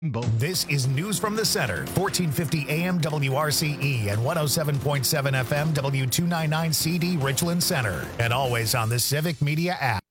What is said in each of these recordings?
This is News from the Center, 1450 AM WRCE and 107.7 FM W299 CD Richland Center, and always on the Civic Media app.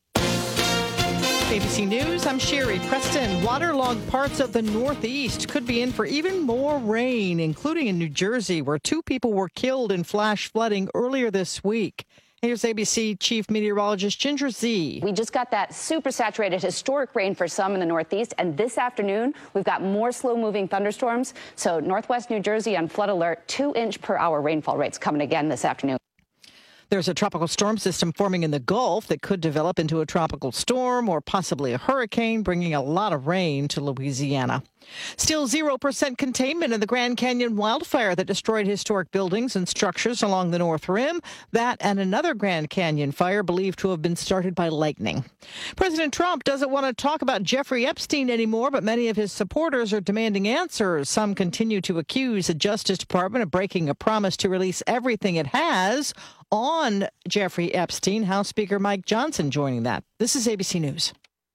ABC News, I'm Sherry Preston. Waterlogged parts of the Northeast could be in for even more rain, including in New Jersey, where 2 people were killed in flash flooding earlier this week. Here's ABC Chief Meteorologist Ginger Zee. We just got that super saturated historic rain for some in the Northeast, and this afternoon we've got more slow-moving thunderstorms. So Northwest New Jersey on flood alert, 2-inch-per-hour rainfall rates coming again this afternoon. There's a tropical storm system forming in the Gulf that could develop into a tropical storm or possibly a hurricane, bringing a lot of rain to Louisiana. Still 0% containment in the Grand Canyon wildfire that destroyed historic buildings and structures along the North Rim. That and another Grand Canyon fire believed to have been started by lightning. President Trump doesn't want to talk about Jeffrey Epstein anymore, but many of his supporters are demanding answers. Some continue to accuse the Justice Department of breaking a promise to release everything it has on Jeffrey Epstein. House Speaker Mike Johnson joining that. This is ABC News.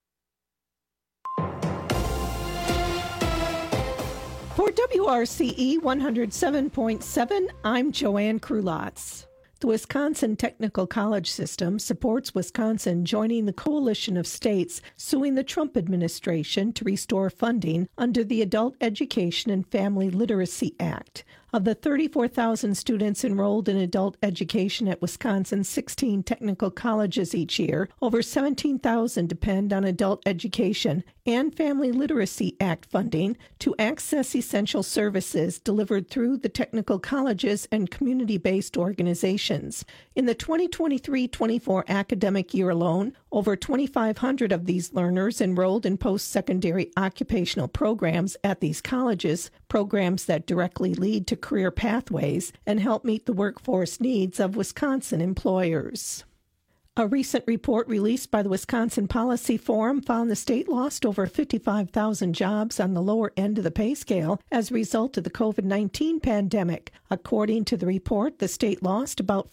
For WRCE 107.7, I'm Joanne Krulotz. The Wisconsin Technical College System supports Wisconsin joining the coalition of states suing the Trump administration to restore funding under the Adult Education and Family Literacy Act. Of the 34,000 students enrolled in adult education at Wisconsin's 16 technical colleges each year, over 17,000 depend on adult education and Family Literacy Act funding to access essential services delivered through the technical colleges and community-based organizations. In the 2023-24 academic year alone, over 2,500 of these learners enrolled in post-secondary occupational programs at these colleges, programs that directly lead to career pathways and help meet the workforce needs of Wisconsin employers. A recent report released by the Wisconsin Policy Forum found the state lost over 55,000 jobs on the lower end of the pay scale as a result of the COVID-19 pandemic. According to the report, the state lost about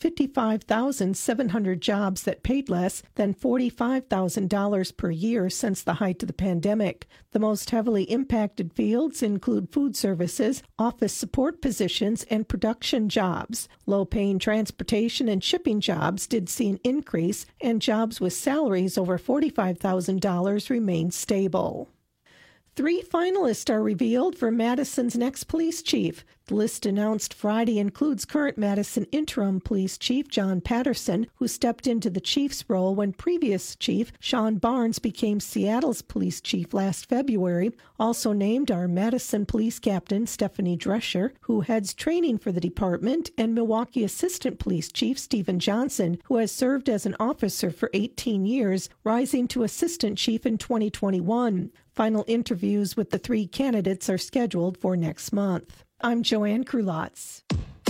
55,700 jobs that paid less than $45,000 per year since the height of the pandemic. The most heavily impacted fields include food services, office support positions, and production jobs. Low-paying transportation and shipping jobs did see an increase, and jobs with salaries over $45,000 remained stable. 3 finalists are revealed for Madison's next police chief. The list announced Friday includes current Madison interim police chief John Patterson, who stepped into the chief's role when previous chief Sean Barnes became Seattle's police chief last February. Also named are Madison police captain Stephanie Drescher, who heads training for the department, and Milwaukee assistant police chief Stephen Johnson, who has served as an officer for 18 years, rising to assistant chief in 2021. Final interviews with the 3 candidates are scheduled for next month. I'm Joanne Krulotz.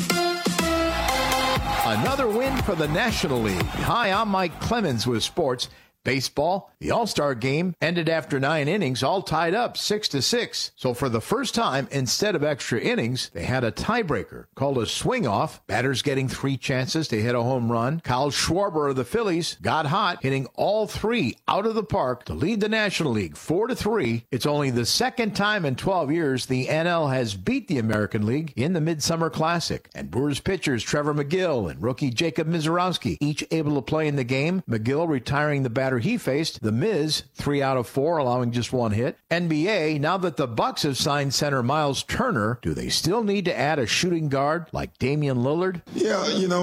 Another win for the National League. Hi, I'm Mike Clemens with sports. Baseball, the All-Star game ended after 9 innings, all tied up 6-6. So for the first time, instead of extra innings, they had a tiebreaker called a swing-off. Batters getting 3 chances to hit a home run. Kyle Schwarber of the Phillies got hot, hitting all 3 out of the park to lead the National League 4-3. It's only the second time in 12 years the NL has beat the American League in the Midsummer Classic. And Brewers pitchers Trevor McGill and rookie Jacob Mizorowski each able to play in the game. McGill retiring the batter he faced, The Miz, 3 out of 4, allowing just 1 hit. NBA, now that the Bucks have signed center Miles Turner, do they still need to add a shooting guard like Damian Lillard? Yeah,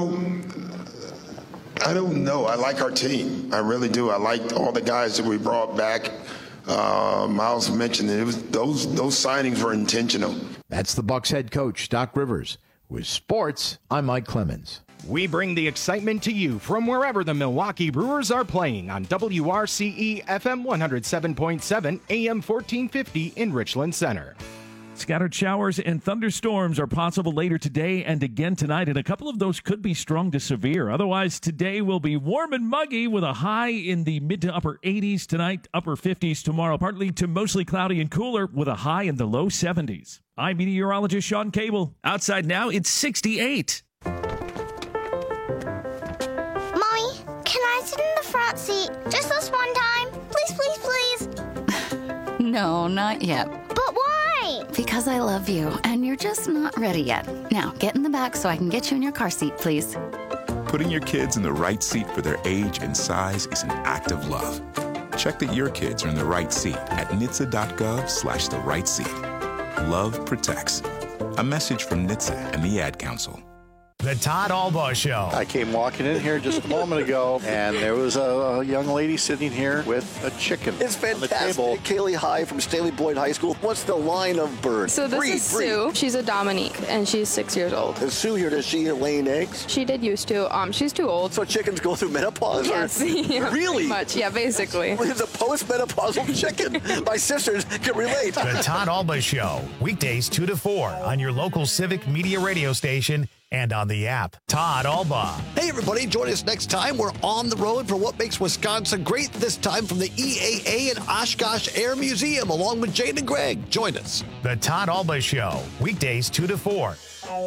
I don't know. I like our team. I really do. I like all the guys that we brought back. Miles mentioned it. Those signings were intentional. That's the Bucks head coach, Doc Rivers. With sports, I'm Mike Clemens. We bring the excitement to you from wherever the Milwaukee Brewers are playing on WRCE FM 107.7 AM 1450 in Richland Center. Scattered showers and thunderstorms are possible later today and again tonight, and a couple of those could be strong to severe. Otherwise, today will be warm and muggy with a high in the mid to upper 80s tonight, upper 50s tomorrow, partly to mostly cloudy and cooler with a high in the low 70s. I'm meteorologist Sean Cable. Outside now, it's 68. Can I sit in the front seat just this one time? Please, please, please. No, not yet. But Why? Because I love you, and you're just not ready yet. Now, get in the back so I can get you in your car seat, please. Putting your kids in the right seat for their age and size is an act of love. Check that your kids are in the right seat at NHTSA.gov/the right seat. Love protects. A message from NHTSA and the Ad Council. The Todd Albaugh Show. I came walking in here just a moment ago, and there was a young lady sitting here with a chicken. It's fantastic. On the table. Kaylee High from Staley Boyd High School. What's the line of birds? So this is Sue. She's a Dominique, and she's 6 years old. Is Sue here? Does she laying eggs? She did used to. She's too old. So chickens go through menopause? Yes. Yeah, really? Much. Yeah, basically. It's a post-menopausal chicken. My sisters can relate. The Todd Albaugh Show. Weekdays 2 to 4 on your local Civic Media radio station and on the app. Todd Albaugh. Hey, everybody. Join us next time. We're on the road for what makes Wisconsin great, this time from the EAA and Oshkosh Air Museum, along with Jane and Greg. Join us. The Todd Albaugh Show. Weekdays 2 to 4.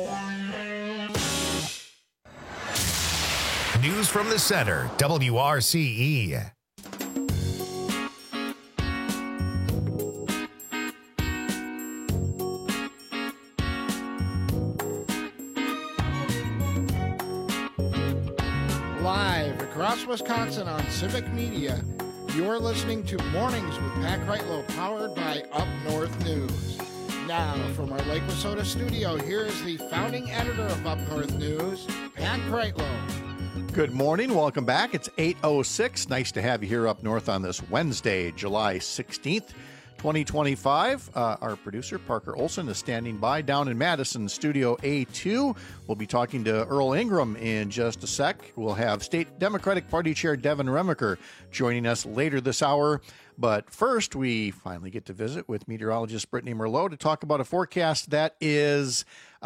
News from the Center. WRCE. Live across Wisconsin on Civic Media, you're listening to Mornings with Pat Kreitlow, powered by Up North News. Now, from our Lake Wissota studio, here is the founding editor of Up North News, Pat Kreitlow. Good morning. Welcome back. It's 8:06. Nice to have you here up north on this Wednesday, July 16th. 2025. Our producer, Parker Olson, is standing by down in Madison, Studio A2. We'll be talking to Earl Ingram in just a sec. We'll have State Democratic Party Chair Devin Remaker joining us later this hour. But first, we finally get to visit with meteorologist Brittany Merlot to talk about a forecast that is,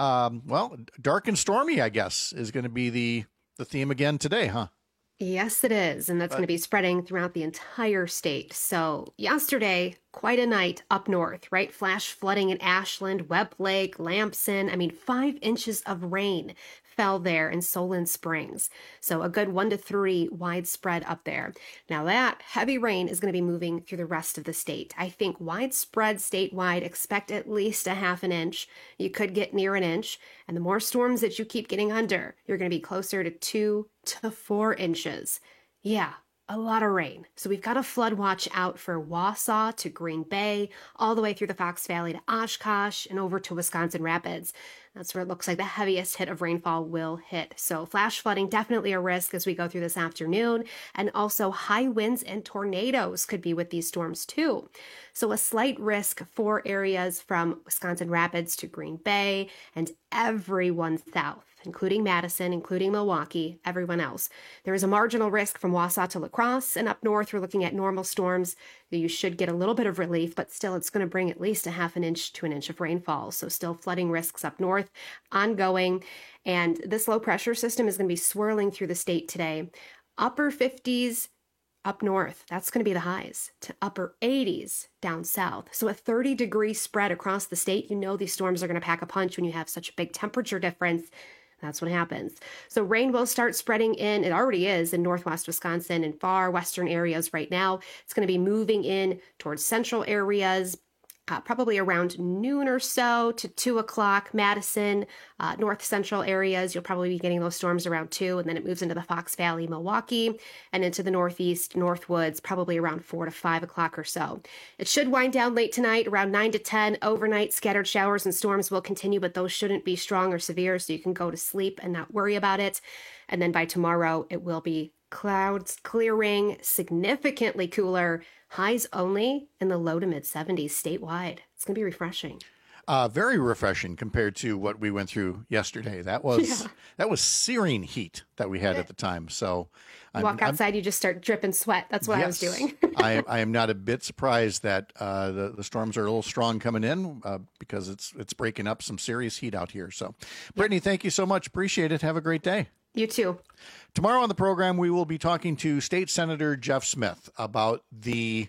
dark and stormy, I guess, is going to be the theme again today, huh? Yes, it is. And that's going to be spreading throughout the entire state. So yesterday, quite a night up north, right? Flash flooding in Ashland, Webb Lake, Lamson. 5 inches of rain fell there in Solon Springs. So a good 1 to 3 widespread up there. Now that heavy rain is going to be moving through the rest of the state. I think widespread statewide, expect at least a half an inch. You could get near an inch. And the more storms that you keep getting under, you're going to be closer to 2 to 4 inches. Yeah, a lot of rain. So we've got a flood watch out for Wausau to Green Bay, all the way through the Fox Valley to Oshkosh and over to Wisconsin Rapids. That's where it looks like the heaviest hit of rainfall will hit. So flash flooding, definitely a risk as we go through this afternoon. And also high winds and tornadoes could be with these storms too. So a slight risk for areas from Wisconsin Rapids to Green Bay and everyone south, including Madison, including Milwaukee, everyone else. There is a marginal risk from Wausau to La Crosse, and up north, we're looking at normal storms. You should get a little bit of relief, but still it's going to bring at least a half an inch to an inch of rainfall. So still flooding risks up north, ongoing. And this low pressure system is going to be swirling through the state today. Upper 50s up north, that's going to be the highs, to upper 80s down south. So a 30-degree spread across the state. You know these storms are going to pack a punch when you have such a big temperature difference. That's what happens. So rain will start spreading in. It already is in northwest Wisconsin and far western areas right now. It's going to be moving in towards central areas, probably around noon or so to 2 o'clock. Madison, north central areas, you'll probably be getting those storms around 2, and then it moves into the Fox Valley, Milwaukee, and into the northeast, Northwoods, probably around 4 to 5 o'clock or so. It should wind down late tonight, around 9 to 10. Overnight, scattered showers and storms will continue, but those shouldn't be strong or severe, so you can go to sleep and not worry about it. And then by tomorrow, it will be clouds clearing, significantly cooler, highs only in the low to mid 70s statewide. It's going to be refreshing. Very refreshing compared to what we went through yesterday. That was searing heat that we had at the time. So you walk outside, you just start dripping sweat. That's what I was doing. I am not a bit surprised that the storms are a little strong coming in because it's breaking up some serious heat out here. So, Brittany, thank you so much. Appreciate it. Have a great day. You too. Tomorrow on the program, we will be talking to State Senator Jeff Smith about the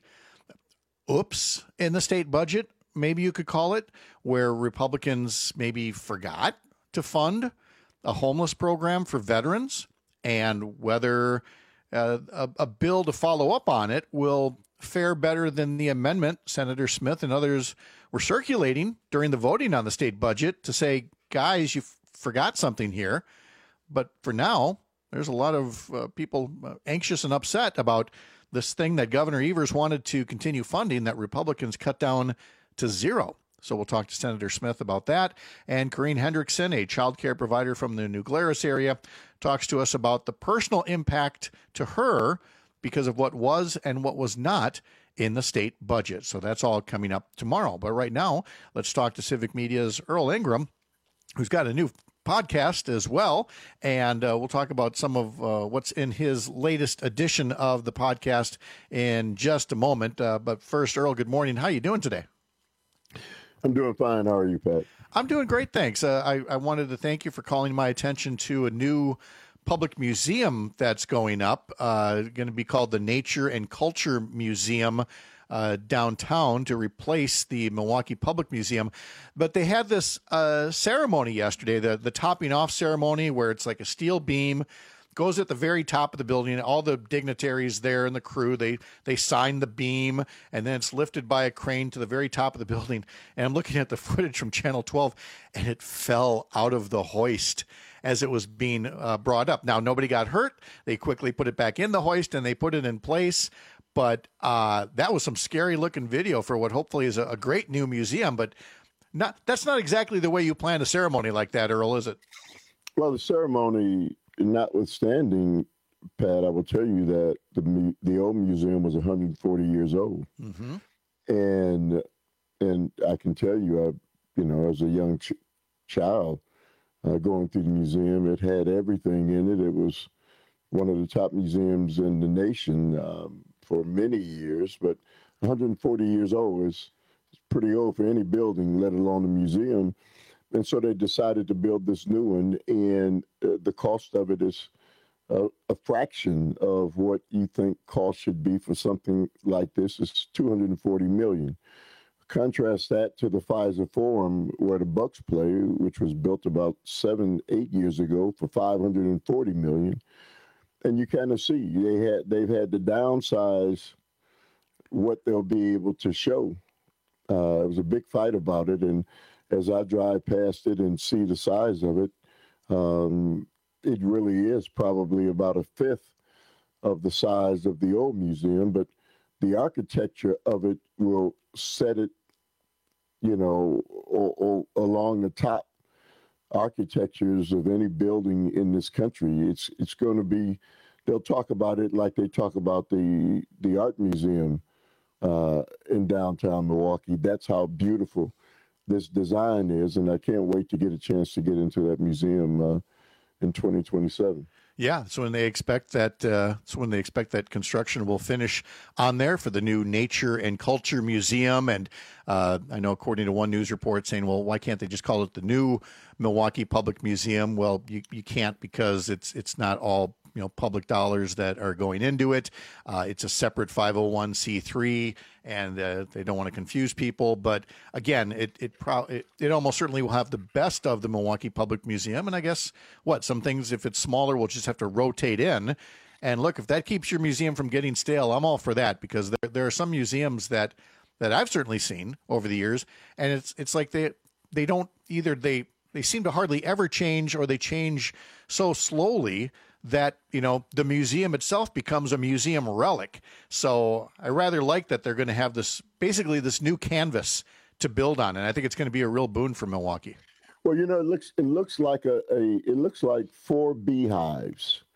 oops in the state budget, maybe you could call it, where Republicans maybe forgot to fund a homeless program for veterans, and whether a bill to follow up on it will fare better than the amendment. Senator Smith and others were circulating during the voting on the state budget to say, guys, you forgot something here. But for now, there's a lot of people anxious and upset about this thing that Governor Evers wanted to continue funding that Republicans cut down to zero. So we'll talk to Senator Smith about that. And Corrine Hendrickson, a child care provider from the New Glarus area, talks to us about the personal impact to her because of what was and what was not in the state budget. So that's all coming up tomorrow. But right now, let's talk to Civic Media's Earl Ingram, who's got a new podcast as well. And we'll talk about some of what's in his latest edition of the podcast in just a moment. But first, Earl, good morning. How are you doing today? I'm doing fine. How are you, Pat? I'm doing great, thanks. I wanted to thank you for calling my attention to a new public museum that's going up, going to be called the Nature and Culture Museum downtown to replace the Milwaukee Public Museum. But they had this ceremony yesterday, the topping off ceremony, where it's like a steel beam goes at the very top of the building. All the dignitaries there and the crew, they sign the beam, and then it's lifted by a crane to the very top of the building. And I'm looking at the footage from Channel 12, and it fell out of the hoist as it was being brought up. Now, nobody got hurt. They quickly put it back in the hoist, and they put it in place. But that was some scary-looking video for what hopefully is a great new museum. But that's not exactly the way you plan a ceremony like that, Earl, is it? Well, the ceremony notwithstanding, Pat, I will tell you that the old museum was 140 years old, and I can tell you, as a young child going through the museum, it had everything in it. It was one of the top museums in the nation for many years, but 140 years old is pretty old for any building, let alone a museum. And so they decided to build this new one, and the cost of it is a fraction of what you think cost should be for something like this. It's $240 million. Contrast that to the Pfizer Forum, where the Bucks play, which was built about 7-8 years ago for $540 million. And you kind of see they've had to downsize what they'll be able to show. It was a big fight about it, and as I drive past it and see the size of it, it really is probably about a fifth of the size of the old museum, but the architecture of it will set it, along the top architectures of any building in this country. It's going to be, they'll talk about it like they talk about the art museum in downtown Milwaukee. That's how beautiful this design is, and I can't wait to get a chance to get into that museum in 2027. Yeah, so when they expect that, construction will finish on there for the new Nature and Culture Museum. And I know, according to one news report, saying, well, why can't they just call it the new Milwaukee Public Museum? Well, you can't, because it's not all public dollars that are going into it. It's a separate 501c3, and they don't want to confuse people. But again, it almost certainly will have the best of the Milwaukee Public Museum. And I guess some things, if it's smaller, we'll just have to rotate in. And look, if that keeps your museum from getting stale, I'm all for that, because there are some museums that I've certainly seen over the years, and it's like they don't either they seem to hardly ever change, or they change so slowly that, the museum itself becomes a museum relic. So I rather like that they're going to have this new canvas to build on, and I think it's going to be a real boon for Milwaukee. Well, it looks like four beehives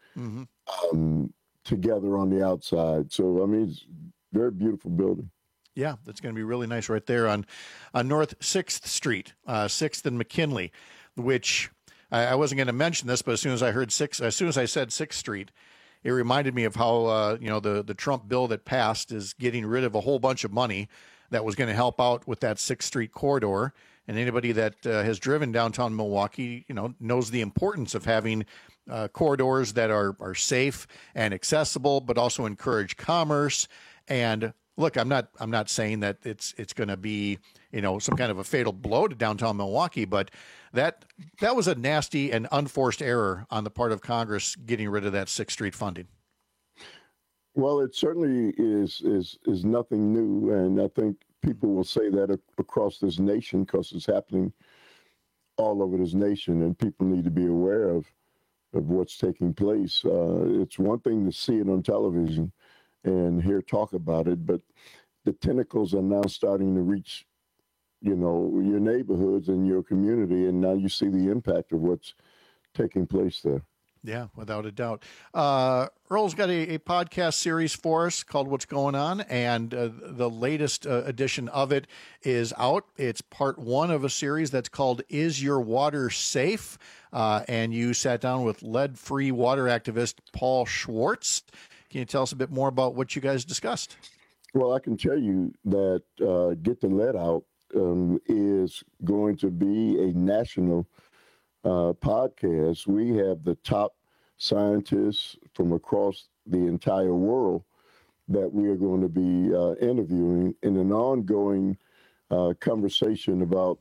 together on the outside. So it's a very beautiful building. Yeah, that's going to be really nice right there on North 6th Street, 6th and McKinley, which I wasn't going to mention this, but as soon as I said 6th Street, it reminded me of how, the Trump bill that passed is getting rid of a whole bunch of money that was going to help out with that 6th Street corridor. And anybody that has driven downtown Milwaukee, knows the importance of having corridors that are safe and accessible, but also encourage commerce. And look, I'm not saying that it's going to be, some kind of a fatal blow to downtown Milwaukee, but that was a nasty and unforced error on the part of Congress, getting rid of that 6th Street funding. Well, it certainly is nothing new, and I think people will say that across this nation because it's happening all over this nation, and people need to be aware of what's taking place. It's one thing to see it on television and hear talk about it, but the tentacles are now starting to reach, your neighborhoods and your community, and now you see the impact of what's taking place there. Yeah, without a doubt. Earl's got a podcast series for us called What's Going On, and the latest edition of it is out. It's part one of a series that's called Is Your Water Safe? And you sat down with lead-free water activist Paul Schwartz. Can you tell us a bit more about what you guys discussed? Well, I can tell you that Get the Lead Out is going to be a national podcast. We have the top scientists from across the entire world that we are going to be interviewing in an ongoing conversation about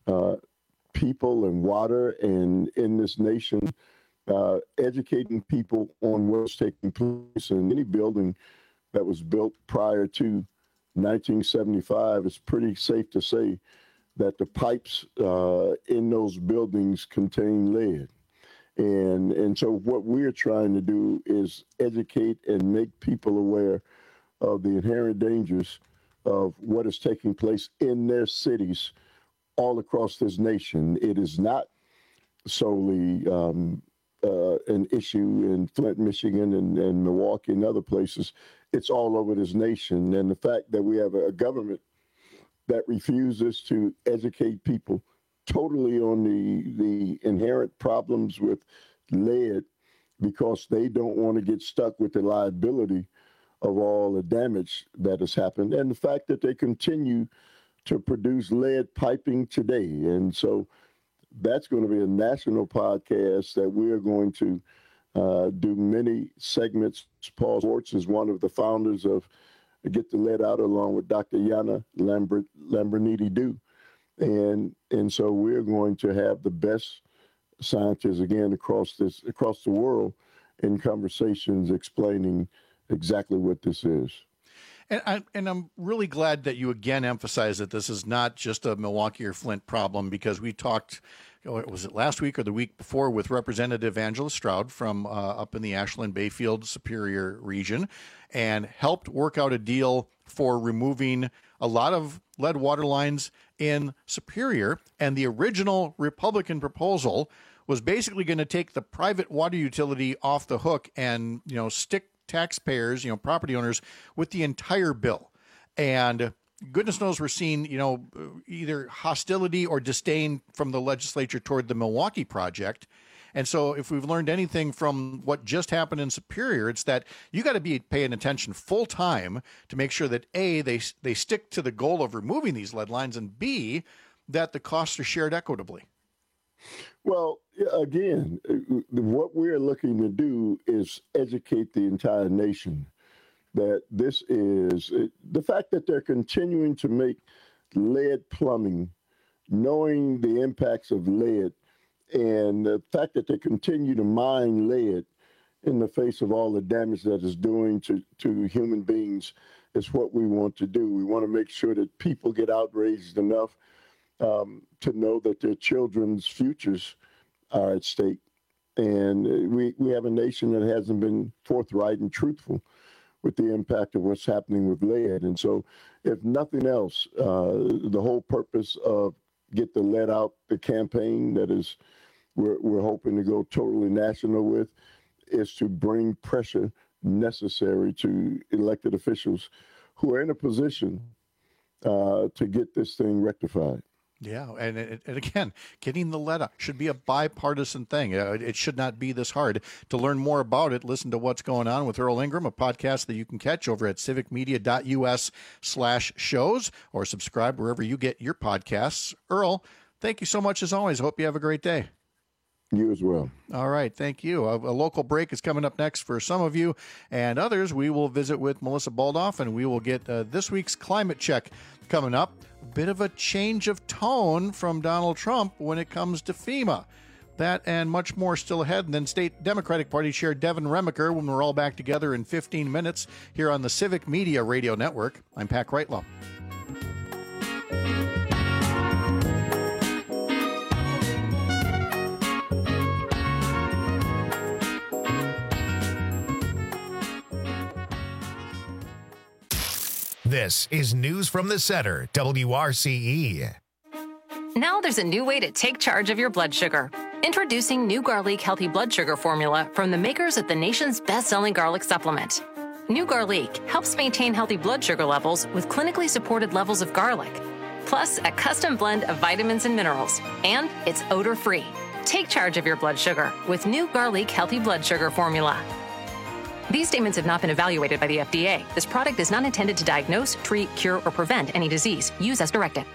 people and water and in this nation, educating people on what's taking place in any building that was built prior to 1975. It's pretty safe to say that the pipes in those buildings contain lead. And so what we're trying to do is educate and make people aware of the inherent dangers of what is taking place in their cities all across this nation. It is not solely an issue in Flint, Michigan, and Milwaukee and other places. It's all over this nation. And the fact that we have a government that refuses to educate people totally on the inherent problems with lead because they don't want to get stuck with the liability of all the damage that has happened, and the fact that they continue to produce lead piping today. And so that's going to be a national podcast that we are going to do many segments. Paul Schwartz is one of the founders of Get the Lead Out, along with Dr. Yana Lambrinidis. And so we're going to have the best scientists again across the world in conversations explaining exactly what this is. And I'm really glad that you again emphasize that this is not just a Milwaukee or Flint problem, because we talked, was it last week or the week before, with Representative Angela Stroud from up in the Ashland Bayfield Superior region, and helped work out a deal for removing a lot of lead water lines in Superior. And the original Republican proposal was basically going to take the private water utility off the hook and, stick taxpayers, property owners, with the entire bill. And goodness knows we're seeing, either hostility or disdain from the legislature toward the Milwaukee project. And so if we've learned anything from what just happened in Superior, it's that you got to be paying attention full time to make sure that A, they stick to the goal of removing these lead lines, and B, that the costs are shared equitably. Well, again, what we're looking to do is educate the entire nation that this is the fact that they're continuing to make lead plumbing, knowing the impacts of lead, and the fact that they continue to mine lead in the face of all the damage that it's doing to human beings is what we want to do. We want to make sure that people get outraged enough to know that their children's futures are at stake. And we have a nation that hasn't been forthright and truthful with the impact of what's happening with lead. And so, if nothing else, the whole purpose of Get the Lead Out, the campaign that is we're hoping to go totally national with, is to bring pressure necessary to elected officials who are in a position to get this thing rectified. Yeah, and again, getting the lead out should be a bipartisan thing. It should not be this hard. To learn more about it, listen to What's Going On with Earl Ingram, a podcast that you can catch over at civicmedia.us/shows, or subscribe wherever you get your podcasts. Earl, thank you so much as always. Hope you have a great day. You as well. All right. Thank you. A local break is coming up next for some of you, and others we will visit with Melissa Baldoff, and we will get this week's climate check coming up. A bit of a change of tone from Donald Trump when it comes to FEMA. That and much more still ahead. And then State Democratic Party Chair Devin Remaker when we're all back together in 15 minutes here on the Civic Media Radio Network. I'm Pat Kreitlow. This is News from the Center, WRCE. Now there's a new way to take charge of your blood sugar. Introducing New Garlic Healthy Blood Sugar Formula from the makers of the nation's best-selling garlic supplement. New Garlic helps maintain healthy blood sugar levels with clinically supported levels of garlic, plus a custom blend of vitamins and minerals, and it's odor-free. Take charge of your blood sugar with New Garlic Healthy Blood Sugar Formula. These statements have not been evaluated by the FDA. This product is not intended to diagnose, treat, cure, or prevent any disease. Use as directed.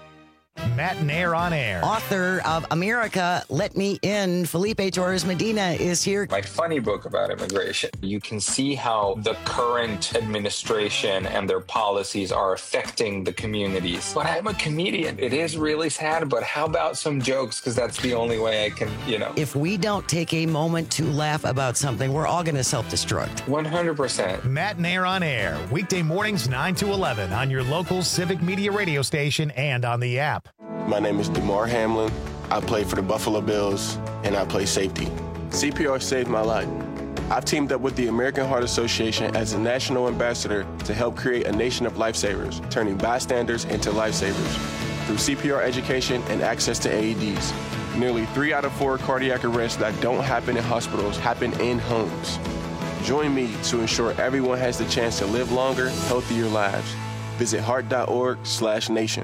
Matt Nair on air. Author of America, Let Me In, Felipe Torres Medina is here. My funny book about immigration. You can see how the current administration and their policies are affecting the communities. But I'm a comedian. It is really sad, but how about some jokes? Because that's the only way I can, If we don't take a moment to laugh about something, we're all going to self-destruct. 100%. Matt Nair on air. Weekday mornings 9 to 11 on your local Civic Media radio station and on the app. My name is DeMar Hamlin. I play for the Buffalo Bills, and I play safety. CPR saved my life. I've teamed up with the American Heart Association as a national ambassador to help create a nation of lifesavers, turning bystanders into lifesavers. Through CPR education and access to AEDs, nearly 3 out of 4 cardiac arrests that don't happen in hospitals happen in homes. Join me to ensure everyone has the chance to live longer, healthier lives. Visit heart.org/nation.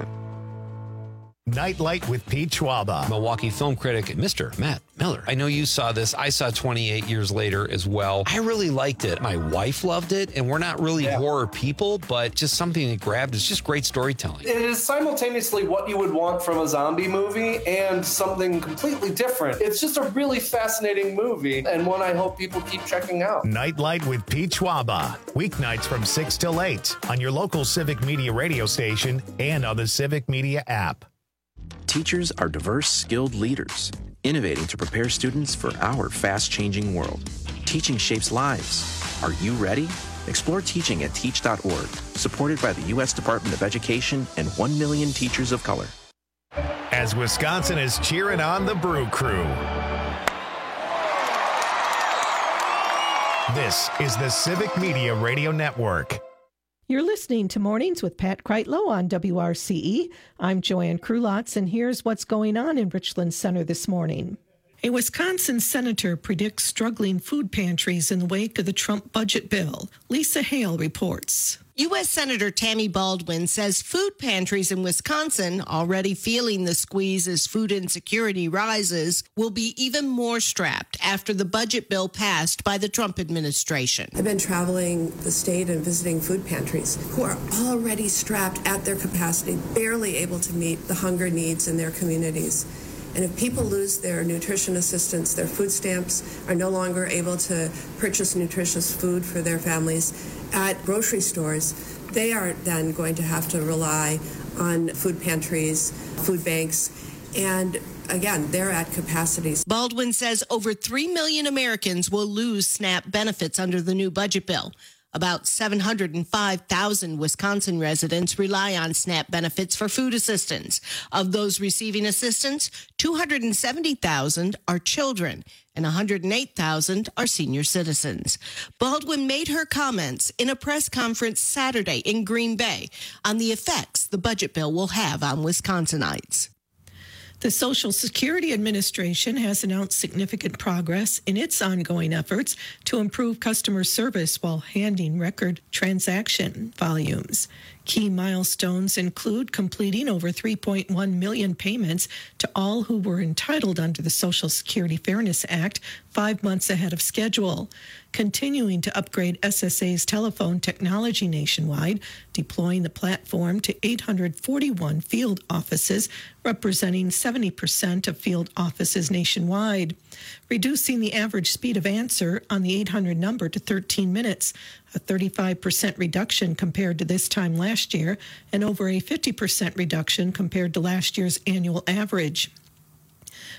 Nightlight with Pete Schwaba. Milwaukee film critic, Mr. Matt Miller. I know you saw this. I saw 28 years later as well. I really liked it. My wife loved it, and we're not really horror people, but just something that grabbed. It's just great storytelling. It is simultaneously what you would want from a zombie movie and something completely different. It's just a really fascinating movie, and one I hope people keep checking out. Nightlight with Pete Schwaba. Weeknights from 6 till 8 on your local Civic Media radio station and on the Civic Media app. Teachers are diverse, skilled leaders, innovating to prepare students for our fast-changing world. Teaching shapes lives. Are you ready? Explore teaching at teach.org, supported by the U.S. Department of Education and 1 million teachers of color. As Wisconsin is cheering on the Brew Crew. This is the Civic Media Radio Network. You're listening to Mornings with Pat Kreitlow on WRCE. I'm Joanne Krulotz, and here's what's going on in Richland Center this morning. A Wisconsin senator predicts struggling food pantries in the wake of the Trump budget bill. Lisa Hale reports. U.S. Senator Tammy Baldwin says food pantries in Wisconsin, already feeling the squeeze as food insecurity rises, will be even more strapped after the budget bill passed by the Trump administration. I've been traveling the state and visiting food pantries who are already strapped at their capacity, barely able to meet the hunger needs in their communities. And if people lose their nutrition assistance, their food stamps, are no longer able to purchase nutritious food for their families at grocery stores, they are then going to have to rely on food pantries, food banks, and again, they're at capacities. Baldwin says over 3 million Americans will lose SNAP benefits under the new budget bill. About 705,000 Wisconsin residents rely on SNAP benefits for food assistance. Of those receiving assistance, 270,000 are children and 108,000 are senior citizens. Baldwin made her comments in a press conference Saturday in Green Bay on the effects the budget bill will have on Wisconsinites. The Social Security Administration has announced significant progress in its ongoing efforts to improve customer service while handling record transaction volumes. Key milestones include completing over 3.1 million payments to all who were entitled under the Social Security Fairness Act 5 months ahead of schedule, continuing to upgrade SSA's telephone technology nationwide, deploying the platform to 841 field offices, representing 70% of field offices nationwide, reducing the average speed of answer on the 800 number to 13 minutes, a 35% reduction compared to this time last year, and over a 50% reduction compared to last year's annual average.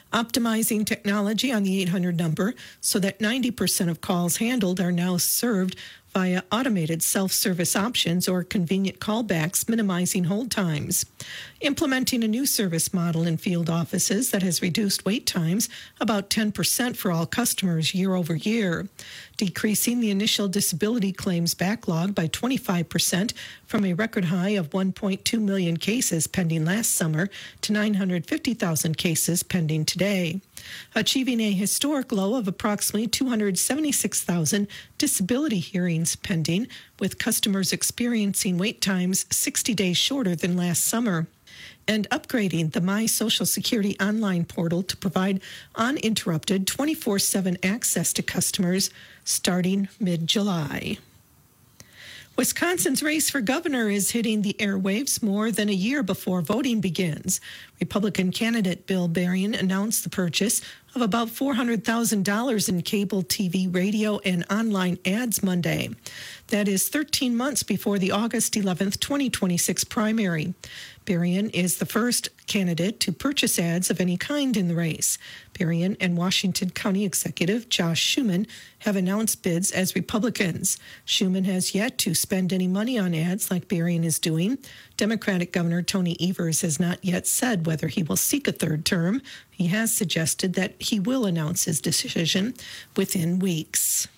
optimizing technology on the 800 number so that 90% of calls handled are now served via automated self-service options or convenient callbacks, minimizing hold times. Implementing a new service model in field offices that has reduced wait times about 10% for all customers year over year. Decreasing the initial disability claims backlog by 25% from a record high of 1.2 million cases pending last summer to 950,000 cases pending today. Achieving a historic low of approximately 276,000 disability hearings pending, with customers experiencing wait times 60 days shorter than last summer. And upgrading the My Social Security online portal to provide uninterrupted 24/7 access to customers starting mid-July. Wisconsin's race for governor is hitting the airwaves more than a year before voting begins. Republican candidate Bill Berrien announced the purchase of about $400,000 in cable TV, radio, and online ads Monday. That is 13 months before the August 11th, 2026 primary. Berrien is the first candidate to purchase ads of any kind in the race. Berrien and Washington County Executive Josh Schuman have announced bids as Republicans. Schuman has yet to spend any money on ads like Berrien is doing. Democratic Governor Tony Evers has not yet said whether he will seek a third term. He has suggested that he will announce his decision within weeks.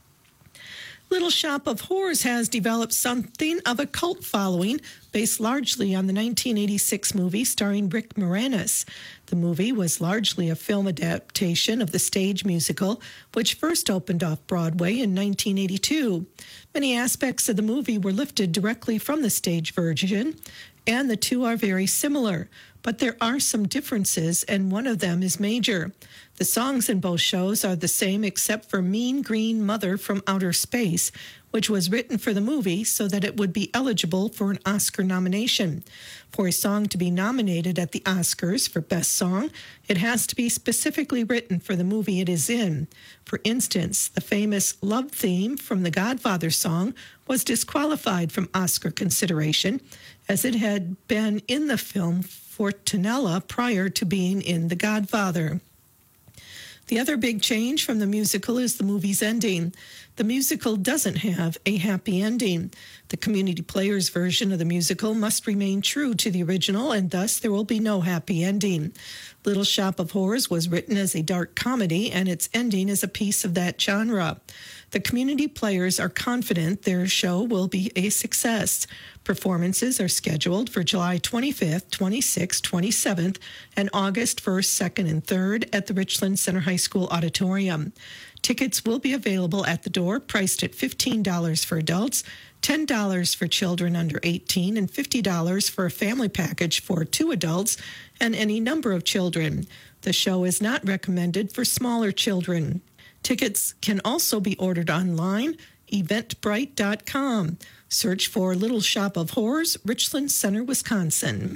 Little Shop of Horrors has developed something of a cult following based largely on the 1986 movie starring Rick Moranis. The movie was largely a film adaptation of the stage musical, which first opened off Broadway in 1982. Many aspects of the movie were lifted directly from the stage version, and the two are very similar. But there are some differences, and one of them is major. The songs in both shows are the same except for Mean Green Mother from Outer Space, which was written for the movie so that it would be eligible for an Oscar nomination. For a song to be nominated at the Oscars for Best Song, it has to be specifically written for the movie it is in. For instance, the famous Love theme from the Godfather song was disqualified from Oscar consideration, as it had been in the film Fortunella prior to being in The Godfather. The other big change from the musical is the movie's ending. The musical doesn't have a happy ending. The Community Players version of the musical must remain true to the original, and thus there will be no happy ending. Little Shop of Horrors was written as a dark comedy, and its ending is a piece of that genre. The Community Players are confident their show will be a success. Performances are scheduled for July 25th, 26th, 27th, and August 1st, 2nd, and 3rd at the Richland Center High School Auditorium. Tickets will be available at the door, priced at $15 for adults, $10 for children under 18, and $50 for a family package for 2 adults and any number of children. The show is not recommended for smaller children. Tickets can also be ordered online, eventbrite.com. Search for Little Shop of Horrors, Richland Center, Wisconsin.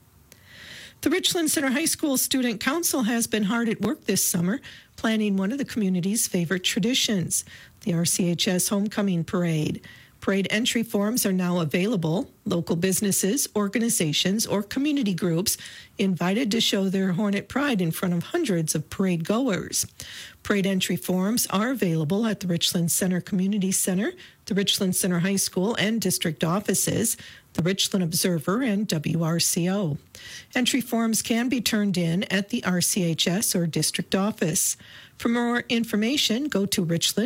The Richland Center High School Student Council has been hard at work this summer, planning one of the community's favorite traditions, the RCHS Homecoming Parade. Parade entry forms are now available. Local businesses, organizations, or community groups invited to show their Hornet pride in front of hundreds of parade goers. Parade entry forms are available at the Richland Center Community Center, the Richland Center High School and district offices, the Richland Observer, and WRCO. Entry forms can be turned in at the RCHS or district office. For more information, go to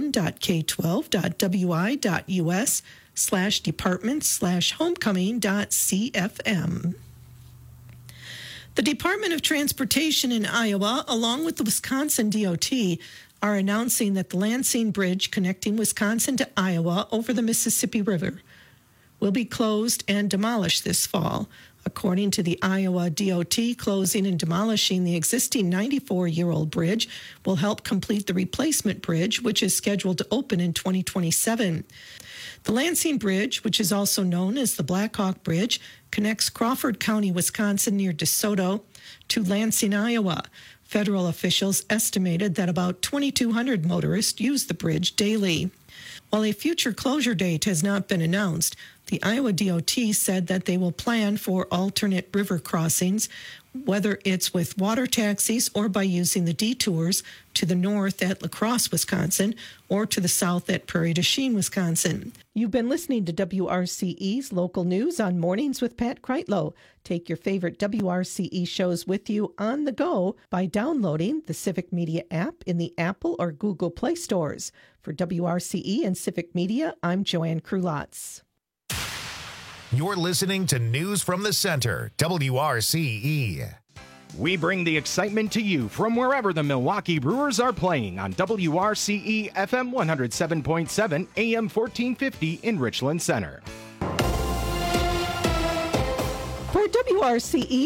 richland.k12.wi.us/department/homecoming.cfm. The Department of Transportation in Iowa, along with the Wisconsin DOT, are announcing that the Lansing Bridge connecting Wisconsin to Iowa over the Mississippi River will be closed and demolished this fall. According to the Iowa DOT, closing and demolishing the existing 94-year-old bridge will help complete the replacement bridge, which is scheduled to open in 2027. The Lansing Bridge, which is also known as the Blackhawk Bridge, connects Crawford County, Wisconsin near DeSoto to Lansing, Iowa. Federal officials estimated that about 2,200 motorists use the bridge daily. While a future closure date has not been announced, The Iowa DOT said that they will plan for alternate river crossings, whether it's with water taxis or by using the detours to the north at La Crosse, Wisconsin, or to the south at Prairie du Chien, Wisconsin. You've been listening to WRCE's local news on Mornings with Pat Kreitlow. Take your favorite WRCE shows with you on the go by downloading the Civic Media app in the Apple or Google Play stores. For WRCE and Civic Media, I'm Joanne Krulotz. You're listening to News from the Center, WRCE. We bring the excitement to you from wherever the Milwaukee Brewers are playing on WRCE FM 107.7 AM 1450 in Richland Center. For WRCE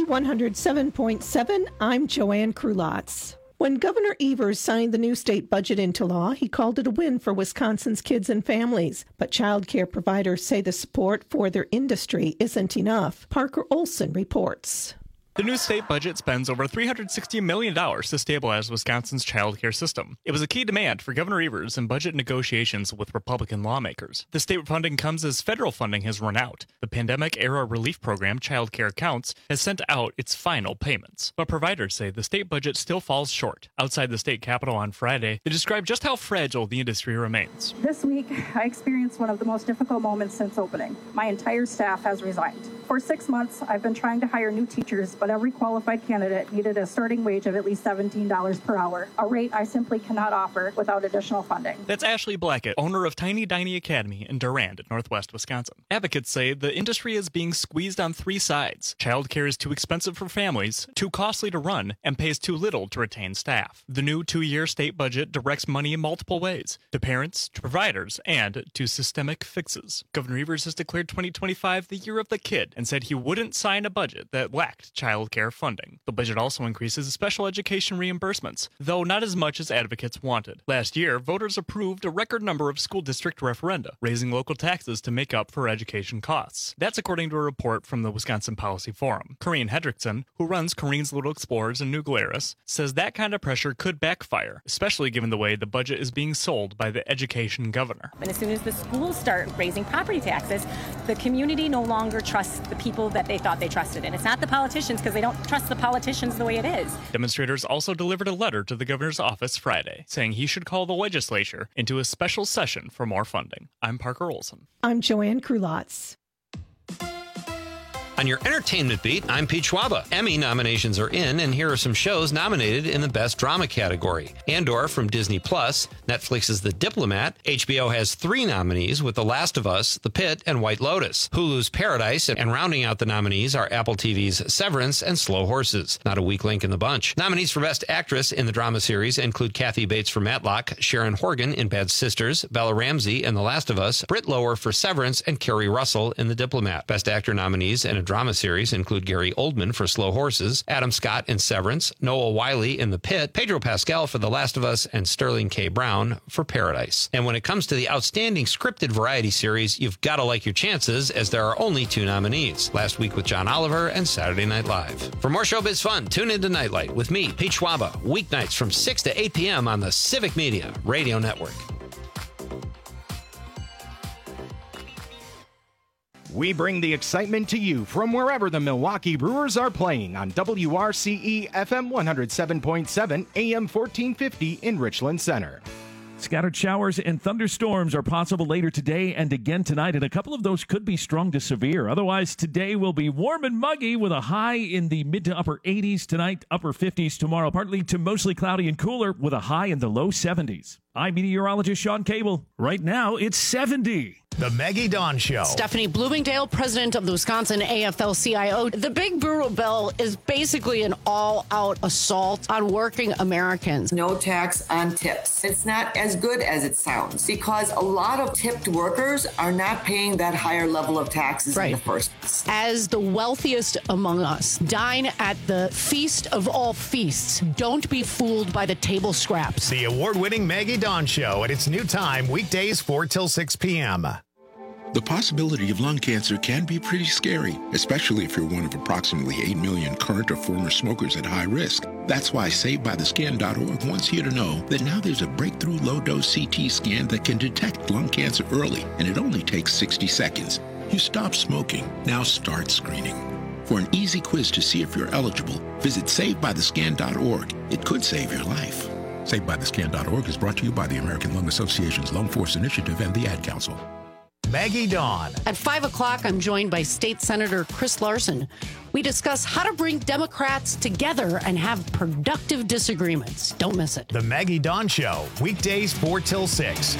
107.7, I'm Joanne Krulotz. When Governor Evers signed the new state budget into law, he called it a win for Wisconsin's kids and families. But child care providers say the support for their industry isn't enough. Parker Olson reports. The new state budget spends over $360 million to stabilize Wisconsin's child care system. It was a key demand for Governor Evers in budget negotiations with Republican lawmakers. The state funding comes as federal funding has run out. The pandemic-era relief program, Child Care Counts, has sent out its final payments. But providers say the state budget still falls short. Outside the state capitol on Friday, they described just how fragile the industry remains. This week, I experienced one of the most difficult moments since opening. My entire staff has resigned. For 6 months, I've been trying to hire new teachers, but every qualified candidate needed a starting wage of at least $17 per hour, a rate I simply cannot offer without additional funding. That's Ashley Blackett, owner of Tiny Diny Academy in Durand, Northwest Wisconsin. Advocates say the industry is being squeezed on three sides. Childcare is too expensive for families, too costly to run, and pays too little to retain staff. The new 2-year state budget directs money in multiple ways, to parents, to providers, and to systemic fixes. Governor Evers has declared 2025 the year of the kid, and said he wouldn't sign a budget that lacked child care funding. The budget also increases special education reimbursements, though not as much as advocates wanted. Last year, voters approved a record number of school district referenda, raising local taxes to make up for education costs. That's according to a report from the Wisconsin Policy Forum. Corrine Hendrickson, who runs Corrine's Little Explorers in New Glarus, says that kind of pressure could backfire, especially given the way the budget is being sold by the education governor. And as soon as the schools start raising property taxes, the community no longer trusts the people that they thought they trusted. And it's not the politicians, because they don't trust the politicians the way it is. Demonstrators also delivered a letter to the governor's office Friday, saying he should call the legislature into a special session for more funding. I'm Parker Olson. I'm Joanne Krulotz. On your entertainment beat, I'm Pete Schwaba. Emmy nominations are in, and here are some shows nominated in the Best Drama category. Andor from Disney+, Netflix's The Diplomat. HBO has 3 nominees with The Last of Us, The Pit, and White Lotus. Hulu's Paradise, and rounding out the nominees are Apple TV's Severance and Slow Horses. Not a weak link in the bunch. Nominees for Best Actress in the drama series include Kathy Bates for Matlock, Sharon Horgan in Bad Sisters, Bella Ramsey in The Last of Us, Britt Lower for Severance, and Kerry Russell in The Diplomat. Best Actor nominees in a drama series include Gary Oldman for Slow Horses, Adam Scott in Severance, Noah Wiley in The Pit, Pedro Pascal for The Last of Us, and Sterling K. Brown for Paradise. And when it comes to the outstanding scripted variety series, you've got to like your chances, as there are only 2 nominees, Last Week with John Oliver and Saturday Night Live. For more showbiz fun, tune into Nightlight with me, Pete Schwaba, weeknights from 6 to 8 p.m. on the Civic Media Radio Network. We bring the excitement to you from wherever the Milwaukee Brewers are playing on WRCE FM 107.7 AM 1450 in Richland Center. Scattered showers and thunderstorms are possible later today and again tonight, and a couple of those could be strong to severe. Otherwise, today will be warm and muggy with a high in the mid to upper 80s tonight, upper 50s tomorrow, partly to mostly cloudy and cooler with a high in the low 70s. I'm meteorologist Sean Cable. Right now, it's 70. The Maggie Dawn Show. Stephanie Bloomingdale, president of the Wisconsin AFL-CIO. The Big Brewer Bill is basically an all-out assault on working Americans. No tax on tips. It's not as good as it sounds, because a lot of tipped workers are not paying that higher level of taxes in the first place. As the wealthiest among us, dine at the feast of all feasts. Don't be fooled by the table scraps. The award-winning Maggie Dawn Show at its new time, weekdays 4 till 6 p.m. The possibility of lung cancer can be pretty scary, especially if you're one of approximately 8 million current or former smokers at high risk. That's why SavedByTheScan.org wants you to know that now there's a breakthrough low-dose CT scan that can detect lung cancer early, and it only takes 60 seconds. You stopped smoking. Now start screening. For an easy quiz to see if you're eligible, visit SaveByTheScan.org. It could save your life. SaveByTheScan.org is brought to you by the American Lung Association's Lung Force Initiative and the Ad Council. Maggie Dawn. At 5 o'clock, I'm joined by State Senator Chris Larson. We discuss how to bring Democrats together and have productive disagreements. Don't miss it. The Maggie Dawn Show, weekdays 4 till 6.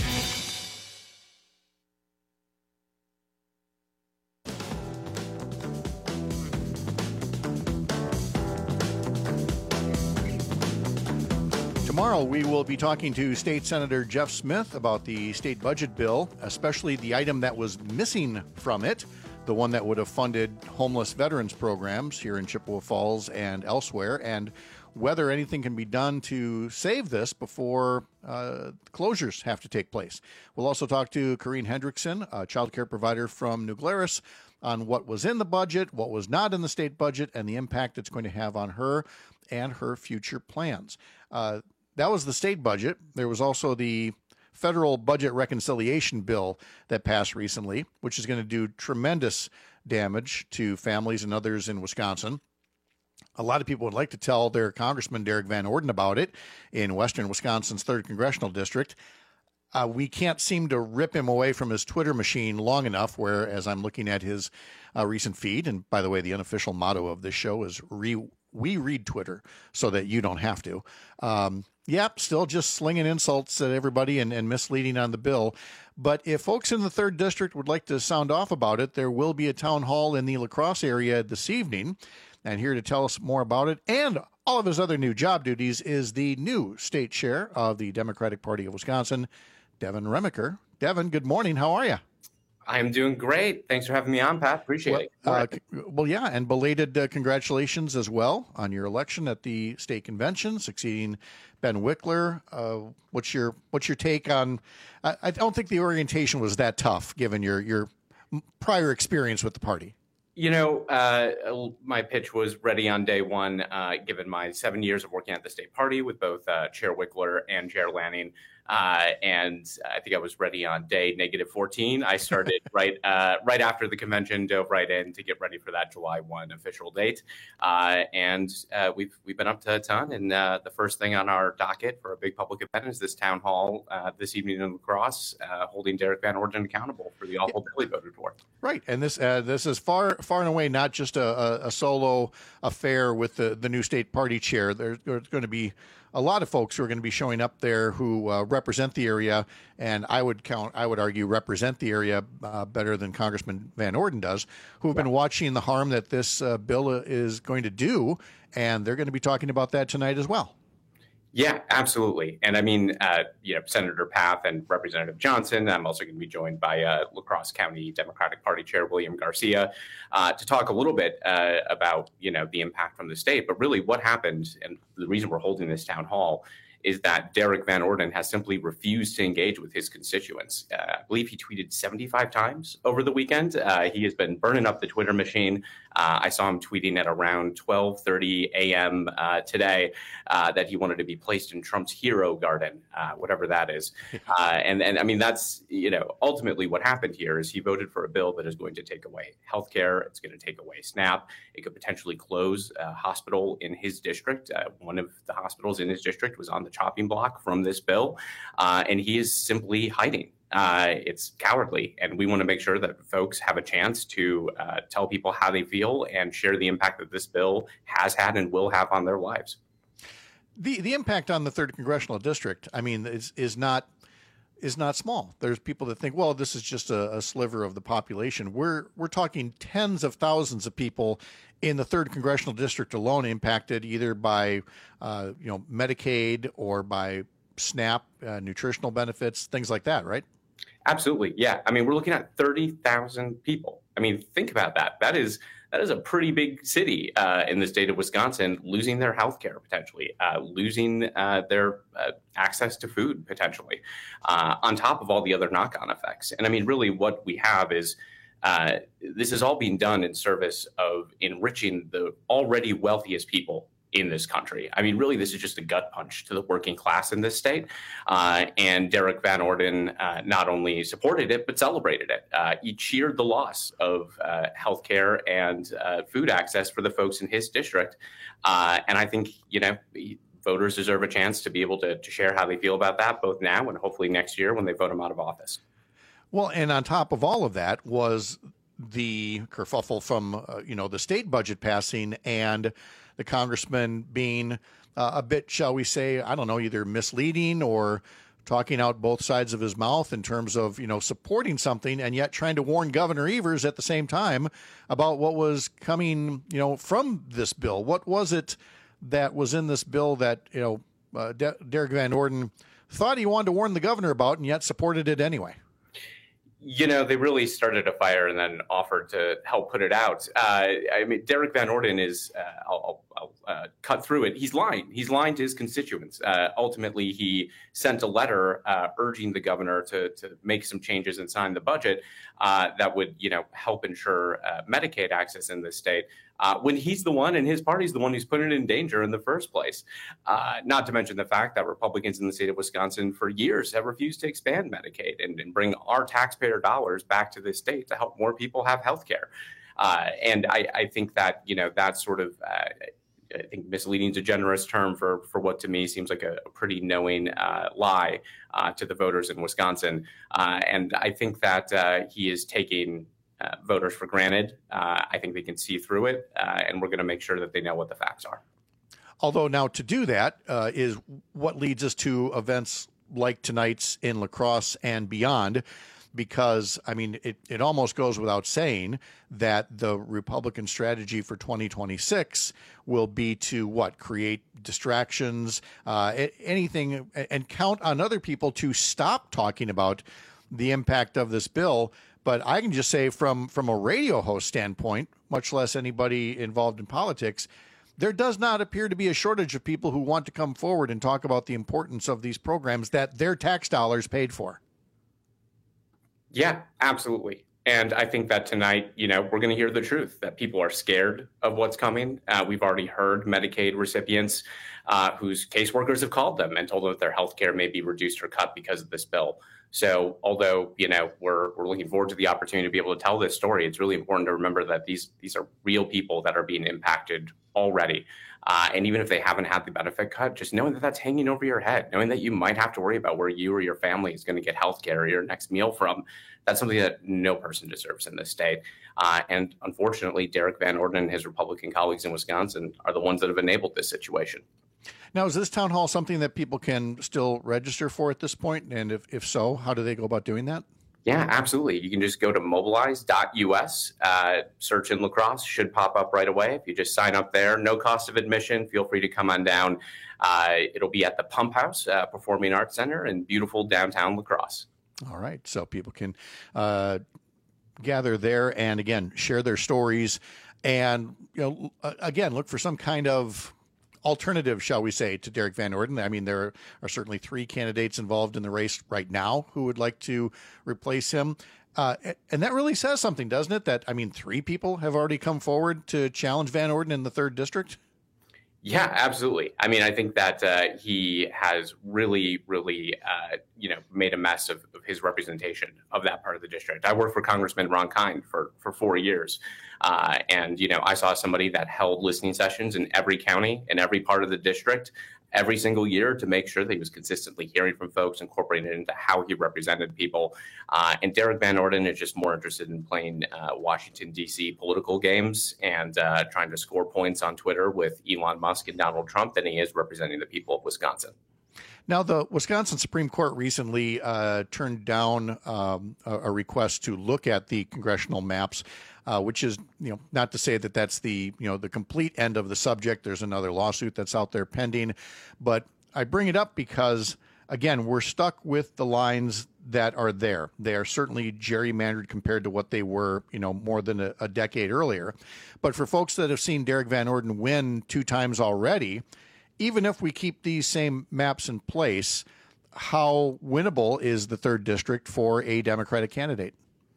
Tomorrow, we will be talking to State Senator Jeff Smith about the state budget bill, especially the item that was missing from it, the one that would have funded homeless veterans programs here in Chippewa Falls and elsewhere, and whether anything can be done to save this before closures have to take place. We'll also talk to Corrine Hendrickson, a child care provider from New Glarus, on what was in the budget, what was not in the state budget, and the impact it's going to have on her and her future plans. That was the state budget. There was also the federal budget reconciliation bill that passed recently, which is going to do tremendous damage to families and others in Wisconsin. A lot of people would like to tell their Congressman Derek Van Orden about it in western Wisconsin's 3rd Congressional District. We can't seem to rip him away from his Twitter machine long enough, where, as I'm looking at his recent feed, and by the way, the unofficial motto of this show is we read Twitter so that you don't have to. Still just slinging insults at everybody and misleading on the bill. But if folks in the 3rd District would like to sound off about it, there will be a town hall in the La Crosse area this evening. And here to tell us more about it and all of his other new job duties is the new state chair of the Democratic Party of Wisconsin, Devin Remiker. Devin, good morning. How are you? I'm doing great. Thanks for having me on, Pat. Appreciate it. And belated congratulations as well on your election at the state convention, succeeding Ben Wickler. What's your take on? I don't think the orientation was that tough, given your prior experience with the party. You know, my pitch was ready on day one, given my 7 years of working at the state party with both Chair Wickler and Chair Lanning. And I think I was ready on day -14. I started right after the convention, dove right in to get ready for that July 1 official date. And we've been up to a ton. And the first thing on our docket for a big public event is this town hall this evening in La Crosse, holding Derek Van Orden accountable for the awful bill he voted for. Right. And this is far and away not just a solo affair with the new state party chair. There's going to be a lot of folks who are going to be showing up there who represent the area, and I would argue represent the area better than Congressman Van Orden does, who have been watching the harm that this bill is going to do, and they're going to be talking about that tonight as well. Yeah, absolutely. And I mean, Senator Paff and Representative Johnson. I'm also going to be joined by La Crosse County Democratic Party Chair William Garcia to talk a little bit about, the impact from the state. But really what happened, and the reason we're holding this town hall, is that Derek Van Orden has simply refused to engage with his constituents. I believe he tweeted 75 times over the weekend. He has been burning up the Twitter machine. I saw him tweeting at around 12:30 a.m. Today that he wanted to be placed in Trump's hero garden, whatever that is. And I mean, that's, ultimately what happened here is he voted for a bill that is going to take away healthcare. It's going to take away SNAP. It could potentially close a hospital in his district. One of the hospitals in his district was on the chopping block from this bill, and he is simply hiding. It's cowardly, and we want to make sure that folks have a chance to tell people how they feel and share the impact that this bill has had and will have on their lives. The impact on the 3rd Congressional District, I mean, is not small. There's people that think, well, this is just a sliver of the population. We're talking tens of thousands of people in the 3rd Congressional District alone impacted either by Medicaid or by SNAP, nutritional benefits, things like that, right? Absolutely. Yeah. I mean, we're looking at 30,000 people. I mean, think about that. That is a pretty big city in the state of Wisconsin losing their health care potentially, losing their access to food potentially, on top of all the other knock-on effects. And I mean, really what we have is this is all being done in service of enriching the already wealthiest people in this country. I mean, really, this is just a gut punch to the working class in this state. And Derek Van Orden not only supported it, but celebrated it. He cheered the loss of health care and food access for the folks in his district. And I think, voters deserve a chance to be able to share how they feel about that, both now and hopefully next year when they vote him out of office. Well, and on top of all of that was the kerfuffle from, the state budget passing and the congressman being a bit, shall we say, I don't know, either misleading or talking out both sides of his mouth in terms of, supporting something and yet trying to warn Governor Evers at the same time about what was coming, from this bill. What was it that was in this bill that, Derek Van Orden thought he wanted to warn the governor about and yet supported it anyway? They really started a fire and then offered to help put it out. Derek Van Orden is, I'll cut through it. He's lying. He's lying to his constituents. Ultimately, he sent a letter urging the governor to make some changes and sign the budget that would, help ensure Medicaid access in this state. When he's the one and his party's the one who's put it in danger in the first place. Not to mention the fact that Republicans in the state of Wisconsin for years have refused to expand Medicaid and bring our taxpayer dollars back to this state to help more people have health care. And I think that, that's sort of, I think misleading is a generous term for what to me seems like a pretty knowing lie to the voters in Wisconsin. And I think that he is taking voters for granted. I think they can see through it, and we're going to make sure that they know what the facts are. Although now to do that is what leads us to events like tonight's in La Crosse and beyond, because, it almost goes without saying that the Republican strategy for 2026 will be to create distractions, anything, and count on other people to stop talking about the impact of this bill. But I can just say from a radio host standpoint, much less anybody involved in politics, there does not appear to be a shortage of people who want to come forward and talk about the importance of these programs that their tax dollars paid for. Yeah, absolutely. And I think that tonight, we're going to hear the truth, that people are scared of what's coming. We've already heard Medicaid recipients whose caseworkers have called them and told them that their health care may be reduced or cut because of this bill. So although, we're looking forward to the opportunity to be able to tell this story, it's really important to remember that these are real people that are being impacted already. And even if they haven't had the benefit cut, just knowing that that's hanging over your head, knowing that you might have to worry about where you or your family is going to get health care or your next meal from, that's something that no person deserves in this state. And unfortunately, Derek Van Orden and his Republican colleagues in Wisconsin are the ones that have enabled this situation. Now, is this town hall something that people can still register for at this point? And if so, how do they go about doing that? Yeah, absolutely. You can just go to mobilize.us, search in La Crosse, should pop up right away. If you just sign up there, no cost of admission, feel free to come on down. It'll be at the Pump House Performing Arts Center in beautiful downtown La Crosse. All right. So people can gather there and, again, share their stories and, again, look for some kind of alternative, shall we say, to Derek Van Orden. There are certainly 3 candidates involved in the race right now who would like to replace him. And that really says something, doesn't it? That, 3 people have already come forward to challenge Van Orden in the 3rd district. Yeah, absolutely. I think that he has really, made a mess of his representation of that part of the district. I worked for Congressman Ron Kind for 4 years. And I saw somebody that held listening sessions in every county, in every part of the district, every single year to make sure that he was consistently hearing from folks, incorporating it into how he represented people. And Derek Van Orden is just more interested in playing Washington, D.C. political games and trying to score points on Twitter with Elon Musk and Donald Trump than he is representing the people of Wisconsin. Now, the Wisconsin Supreme Court recently turned down a request to look at the congressional maps, which is, not to say that that's the complete end of the subject. There's another lawsuit that's out there pending. But I bring it up because, again, we're stuck with the lines that are there. They are certainly gerrymandered compared to what they were, more than a decade earlier. But for folks that have seen Derek Van Orden win 2 times already, even if we keep these same maps in place, how winnable is the 3rd district for a Democratic candidate?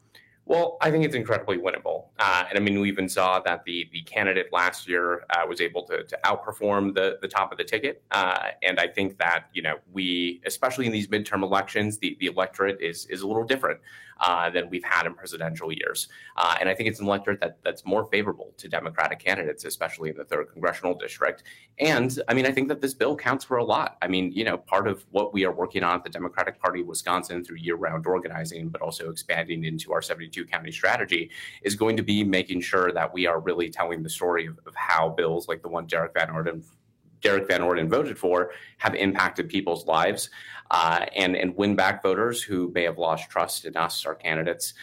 Well, I think it's incredibly winnable. And I mean, we even saw that the candidate last year was able to outperform the top of the ticket. And I think that, we, especially in these midterm elections, the electorate is a little different than we've had in presidential years. And I think it's an electorate that's more favorable to Democratic candidates, especially in the 3rd Congressional District. And I mean, I think that this bill counts for a lot. I mean, part of what we are working on at the Democratic Party of Wisconsin through year-round organizing, but also expanding into our 72 county strategy, is going to be making sure that we are really telling the story of how bills like the one Derek Van Orden voted for have impacted people's lives and win back voters who may have lost trust in us, our candidates,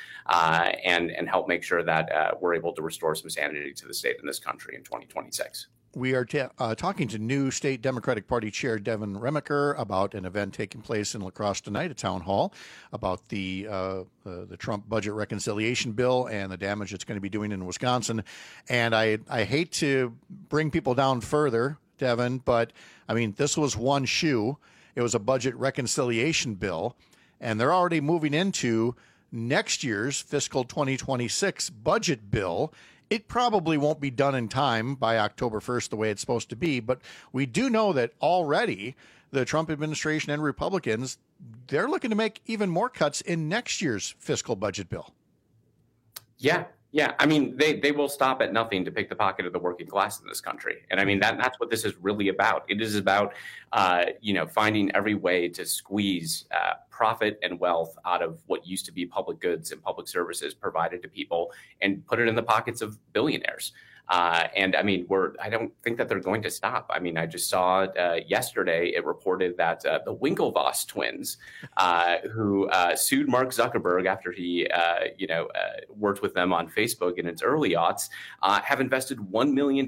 and help make sure that we're able to restore some sanity to the state and this country in 2026. We are talking to new State Democratic Party Chair Devin Remaker about an event taking place in La Crosse tonight, a town hall, about the Trump budget reconciliation bill and the damage it's going to be doing in Wisconsin. And I hate to bring people down further, Devin, but I mean, this was one shoe. It was a budget reconciliation bill, and they're already moving into next year's fiscal 2026 budget bill. It probably won't be done in time by October 1st the way it's supposed to be, but we do know that already the Trump administration and Republicans, they're looking to make even more cuts in next year's fiscal budget bill. Yeah. I mean, they will stop at nothing to pick the pocket of the working class in this country. And I mean, that's what this is really about. It is about, finding every way to squeeze profit and wealth out of what used to be public goods and public services provided to people and put it in the pockets of billionaires. And I mean, I don't think that they're going to stop. I mean, I just saw yesterday it reported that the Winklevoss twins, who sued Mark Zuckerberg after he, worked with them on Facebook in its early aughts, have invested $1 million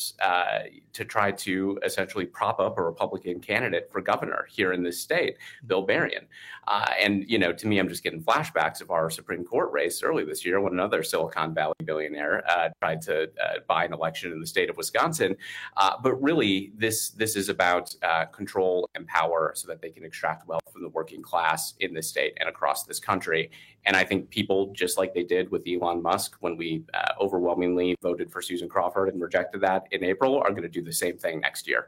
to try to essentially prop up a Republican candidate for governor here in this state, Bill Berrien. And, to me, I'm just getting flashbacks of our Supreme Court race early this year when another Silicon Valley billionaire tried to buy an election in the state of Wisconsin. But really, this is about control and power so that they can extract wealth from the working class in this state and across this country. And I think people, just like they did with Elon Musk when we overwhelmingly voted for Susan Crawford and rejected that in April, are going to do the same thing next year.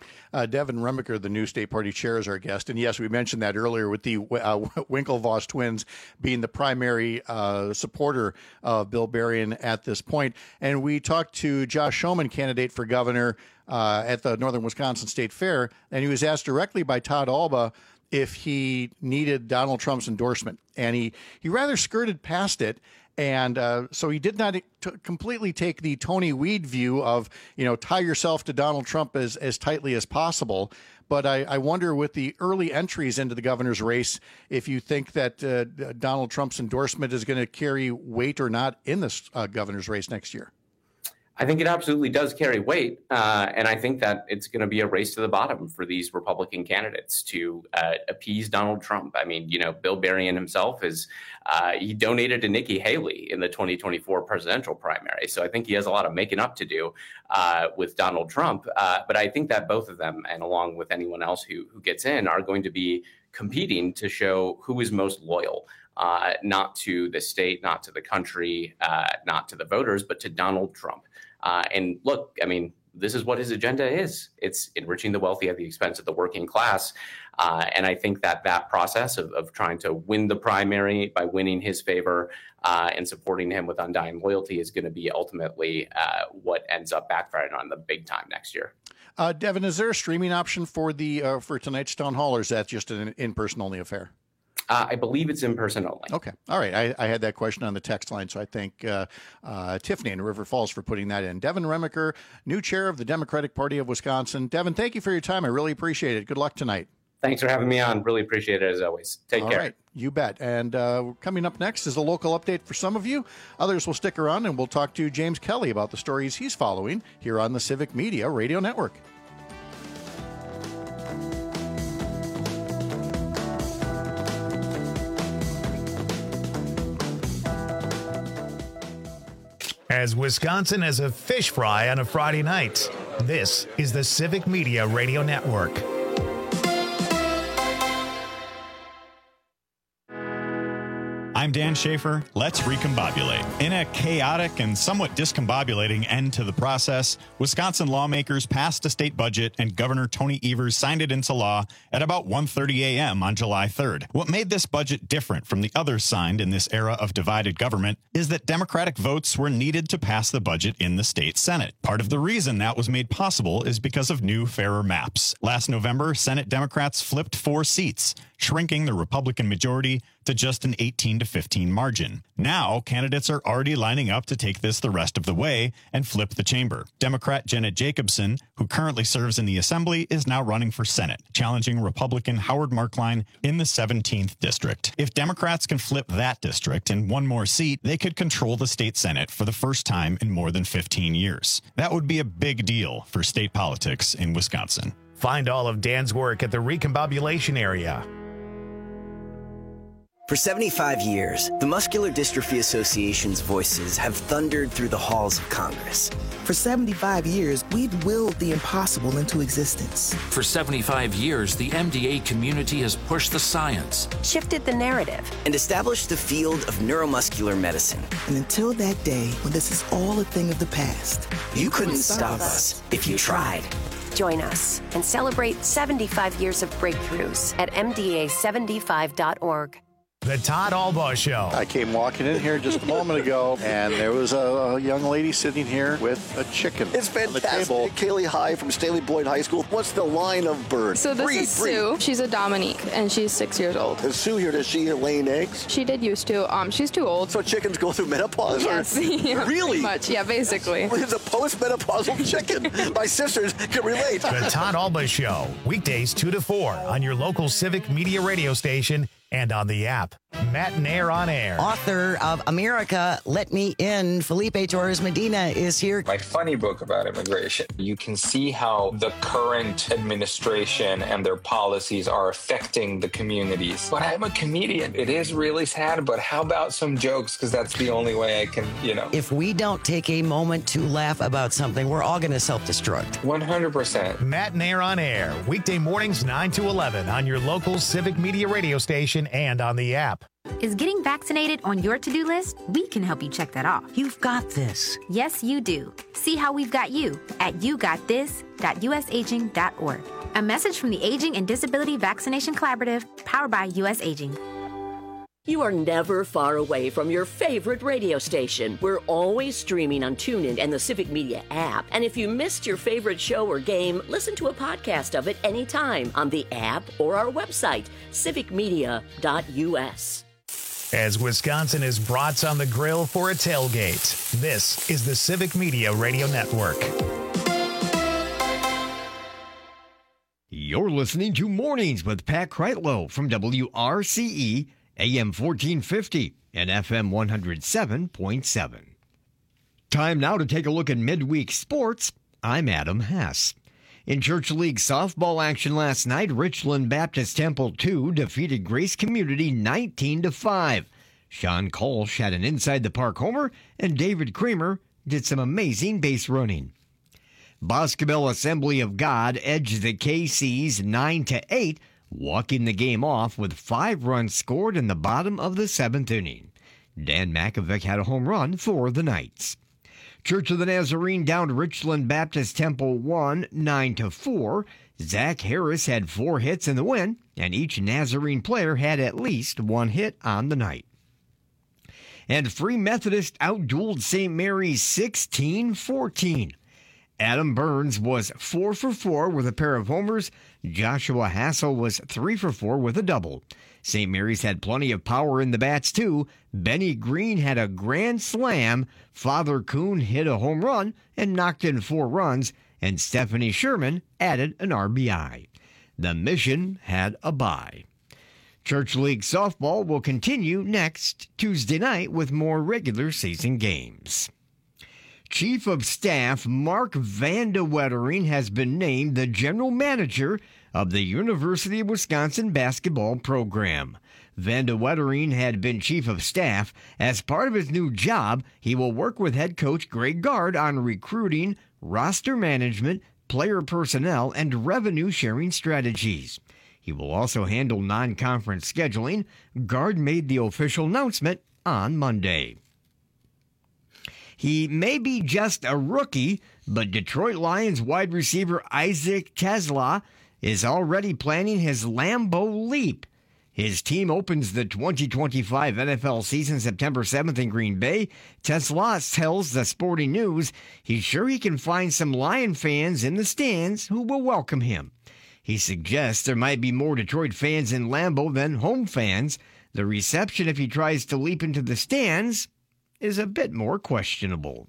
Devin Remaker, the new state party chair, is our guest. And yes, we mentioned that earlier with the Winklevoss twins being the primary supporter of Bill Berrien at this point. And we talked to Josh Schoemann, candidate for governor at the Northern Wisconsin State Fair, and he was asked directly by Todd Alba if he needed Donald Trump's endorsement. And he rather skirted past it. And so he did not completely take the Tony Weed view of, tie yourself to Donald Trump as tightly as possible. But I wonder, with the early entries into the governor's race, if you think that Donald Trump's endorsement is going to carry weight or not in this governor's race next year. I think it absolutely does carry weight. And I think that it's going to be a race to the bottom for these Republican candidates to appease Donald Trump. I mean, Bill Berrien himself he donated to Nikki Haley in the 2024 presidential primary. So I think he has a lot of making up to do with Donald Trump. But I think that both of them, and along with anyone else who gets in, are going to be competing to show who is most loyal. Not to the state, not to the country, not to the voters, but to Donald Trump. And look, I mean, this is what his agenda is. It's enriching the wealthy at the expense of the working class. And I think that process of trying to win the primary by winning his favor and supporting him with undying loyalty is going to be ultimately what ends up backfiring on them big time next year. Devin, is there a streaming option for for tonight's town hall, or is that just an in-person only affair? I believe it's in person only. Okay. All right. I had that question on the text line, so I thank Tiffany in River Falls for putting that in. Devin Remaker, new chair of the Democratic Party of Wisconsin. Devin, thank you for your time. I really appreciate it. Good luck tonight. Thanks for having me on. Really appreciate it, as always. Take care. All right. You bet. And coming up next is a local update for some of you. Others will stick around, and we'll talk to James Kelly about the stories he's following here on the Civic Media Radio Network. As Wisconsin as a fish fry on a Friday night, this is the Civic Media Radio Network. I'm I'm Dan Schaefer. Let's recombobulate. In a chaotic and somewhat discombobulating end to the process, Wisconsin lawmakers passed a state budget and Governor Tony Evers signed it into law at about 1:30 a.m. on July 3rd. What made this budget different from the others signed in this era of divided government is that Democratic votes were needed to pass the budget in the state Senate. Part of the reason that was made possible is because of new, fairer maps. Last November, Senate Democrats flipped 4 seats, shrinking the Republican majority to just an 18-15 margin. Now, candidates are already lining up to take this the rest of the way and flip the chamber. Democrat Jenna Jacobson, who currently serves in the Assembly, is now running for Senate, challenging Republican Howard Markline in the 17th district. If Democrats can flip that district and one more seat, they could control the state Senate for the first time in more than 15 years. That would be a big deal for state politics in Wisconsin. Find all of Dan's work at the Recombobulation area. For 75 years, the Muscular Dystrophy Association's voices have thundered through the halls of Congress. For 75 years, we've willed the impossible into existence. For 75 years, the MDA community has pushed the science, shifted the narrative, and established the field of neuromuscular medicine. And until that day, when this is all a thing of the past, you couldn't stop us if you tried. Join us and celebrate 75 years of breakthroughs at MDA75.org. The Todd Albaugh Show. I came walking in here just a moment ago, and there was a young lady sitting here with a chicken. It's fantastic. On the table. Kaylee High from Staley Boyd High School. What's the line of bird? So this is Sue. She's a Dominique, and she's 6 years old. Is Sue here? Does she laying eggs? She did used to. She's too old. So chickens go through menopause? Yes. Yeah, really? Pretty much. Yeah, basically. It's a post-menopausal chicken. My sisters can relate. The Todd Albaugh Show. Weekdays 2 to 4 on your local Civic Media radio station and on the app. Matt Nair on air. Author of America, Let Me In, Felipe Torres Medina is here. My funny book about immigration. You can see how the current administration and their policies are affecting the communities. But I'm a comedian. It is really sad, but how about some jokes? Because that's the only way I can, If we don't take a moment to laugh about something, we're all going to self-destruct. 100%. Matt Nair on air. Weekday mornings 9 to 11 on your local Civic Media radio station and on the app. Is getting vaccinated on your to-do list? We can help you check that off. You've got this. Yes, you do. See how we've got you at yougotthis.usaging.org. A message from the Aging and Disability Vaccination Collaborative, powered by US Aging. You are never far away from your favorite radio station. We're always streaming on TuneIn and the Civic Media app. And if you missed your favorite show or game, listen to a podcast of it anytime on the app or our website, civicmedia.us. As Wisconsin is brats on the grill for a tailgate, this is the Civic Media Radio Network. You're listening to Mornings with Pat Kreitlow from WRCE, AM 1450 and FM 107.7. Time now to take a look at midweek sports. I'm Adam Hess. In Church League softball action last night, Richland Baptist Temple 2 defeated Grace Community 19-5. Sean Kolsch had an inside-the-park homer, and David Kramer did some amazing base running. Boscobel Assembly of God edged the KCs 9-8, walking the game off with 5 runs scored in the bottom of the 7th inning. Dan Makovic had a home run for the Knights. Church of the Nazarene downed Richland Baptist Temple 1, 9-4. Zach Harris had 4 hits in the win, and each Nazarene player had at least 1 hit on the night. And Free Methodist outdueled St. Mary's 16-14. Adam Burns was 4 for 4 with a pair of homers. Joshua Hassel was 3 for 4 with a double. St. Mary's had plenty of power in the bats, too. Benny Green had a grand slam. Father Kuhn hit a home run and knocked in 4 runs, and Stephanie Sherman added an RBI. The Mission had a bye. Church League softball will continue next Tuesday night with more regular season games. Chief of Staff Mark Van de Wettering has been named the general manager of the University of Wisconsin basketball program. Van de Wettering had been chief of staff. As part of his new job, he will work with head coach Greg Gard on recruiting, roster management, player personnel, and revenue sharing strategies. He will also handle non-conference scheduling. Gard made the official announcement on Monday. He may be just a rookie, but Detroit Lions wide receiver Isaac TeSlaa is already planning his Lambeau leap. His team opens the 2025 NFL season September 7th in Green Bay. TeSlaa tells the Sporting News he's sure he can find some Lion fans in the stands who will welcome him. He suggests there might be more Detroit fans in Lambeau than home fans. The reception, if he tries to leap into the stands, is a bit more questionable.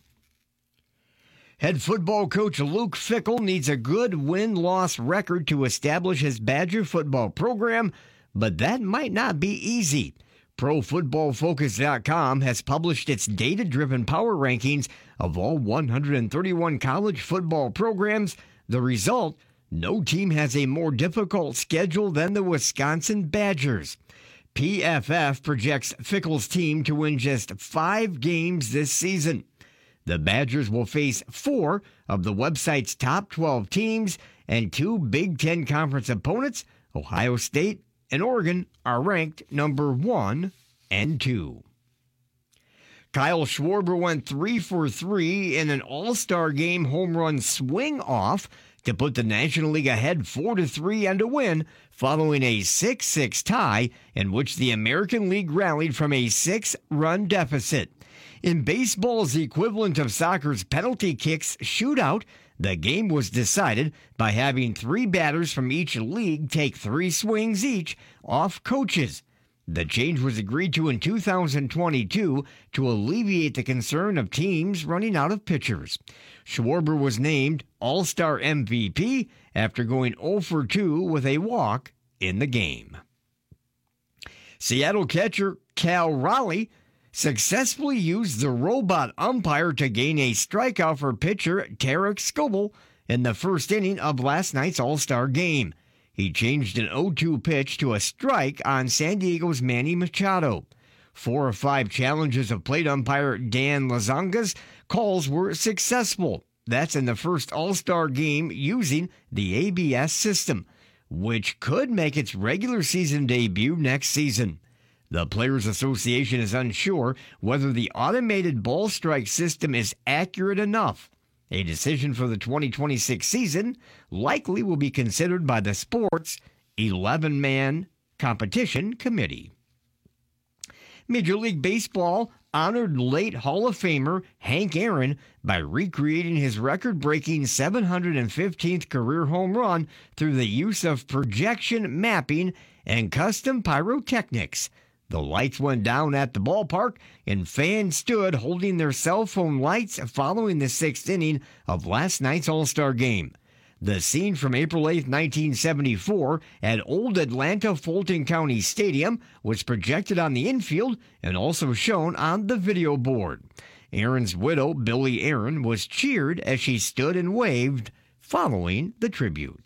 Head football coach Luke Fickell needs a good win-loss record to establish his Badger football program, but that might not be easy. ProFootballFocus.com has published its data-driven power rankings of all 131 college football programs. The result, no team has a more difficult schedule than the Wisconsin Badgers. PFF projects Fickell's team to win just 5 games this season. The Badgers will face 4 of the website's top 12 teams, and 2 Big Ten Conference opponents, Ohio State and Oregon, are ranked number 1 and 2. Kyle Schwarber went 3 for 3 in an All-Star Game home run swing-off to put the National League ahead 4-3 and a win following a 6-6 tie in which the American League rallied from a 6-run deficit. In baseball's equivalent of soccer's penalty kicks shootout, the game was decided by having 3 batters from each league take 3 swings each off coaches. The change was agreed to in 2022 to alleviate the concern of teams running out of pitchers. Schwarber was named All-Star MVP after going 0 for 2 with a walk in the game. Seattle catcher Cal Raleigh successfully used the robot umpire to gain a strikeout for pitcher Tarek Skubal in the first inning of last night's All-Star Game. He changed an 0-2 pitch to a strike on San Diego's Manny Machado. 4 of 5 challenges of plate umpire Dan Lazanga's calls were successful. That's in the first All-Star Game using the ABS system, which could make its regular season debut next season. The Players Association is unsure whether the automated ball strike system is accurate enough. A decision for the 2026 season likely will be considered by the sport's 11-man competition committee. Major League Baseball honored late Hall of Famer Hank Aaron by recreating his record-breaking 715th career home run through the use of projection mapping and custom pyrotechnics. The lights went down at the ballpark, and fans stood holding their cell phone lights following the 6th inning of last night's All-Star Game. The scene from April 8, 1974, at Old Atlanta Fulton County Stadium was projected on the infield and also shown on the video board. Aaron's widow, Billy Aaron, was cheered as she stood and waved following the tribute.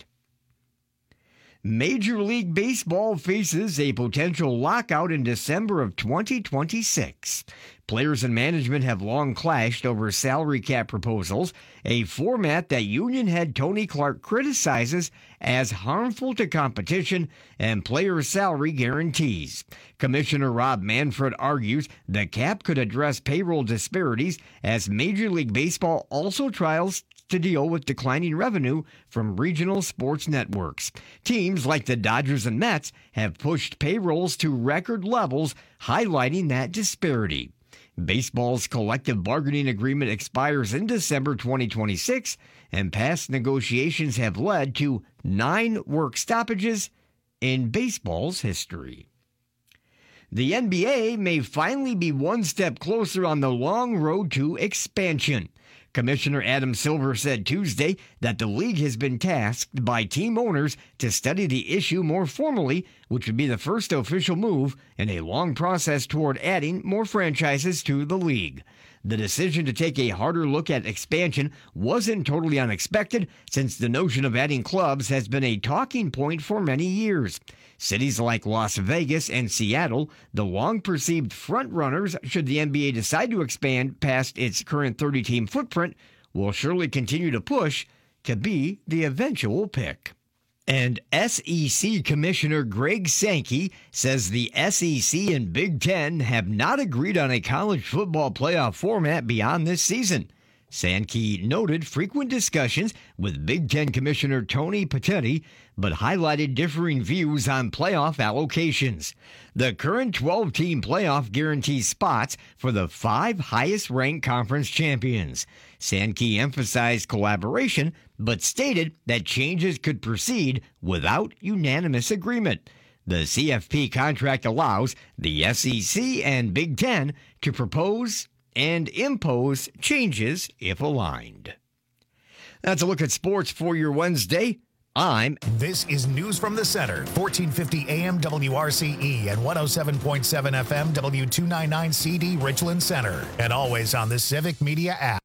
Major League Baseball faces a potential lockout in December of 2026. Players and management have long clashed over salary cap proposals, a format that union head Tony Clark criticizes as harmful to competition and player salary guarantees. Commissioner Rob Manfred argues the cap could address payroll disparities as Major League Baseball also tries to deal with declining revenue from regional sports networks. Teams like the Dodgers and Mets have pushed payrolls to record levels, highlighting that disparity. Baseball's collective bargaining agreement expires in December 2026, and past negotiations have led to 9 work stoppages in baseball's history. The NBA may finally be one step closer on the long road to expansion. Commissioner Adam Silver said Tuesday that the league has been tasked by team owners to study the issue more formally, which would be the first official move in a long process toward adding more franchises to the league. The decision to take a harder look at expansion wasn't totally unexpected, since the notion of adding clubs has been a talking point for many years. Cities like Las Vegas and Seattle, the long-perceived frontrunners should the NBA decide to expand past its current 30-team footprint, will surely continue to push to be the eventual pick. And SEC Commissioner Greg Sankey says the SEC and Big Ten have not agreed on a college football playoff format beyond this season. Sankey noted frequent discussions with Big Ten Commissioner Tony Petitti, but highlighted differing views on playoff allocations. The current 12-team playoff guarantees spots for the 5 highest-ranked conference champions. Sankey emphasized collaboration, but stated that changes could proceed without unanimous agreement. The CFP contract allows the SEC and Big Ten to propose and impose changes if aligned. That's a look at sports for your Wednesday. This is News from the Center, 1450 AM WRCE and 107.7 FM W299 CD Richland Center, and always on the Civic Media app.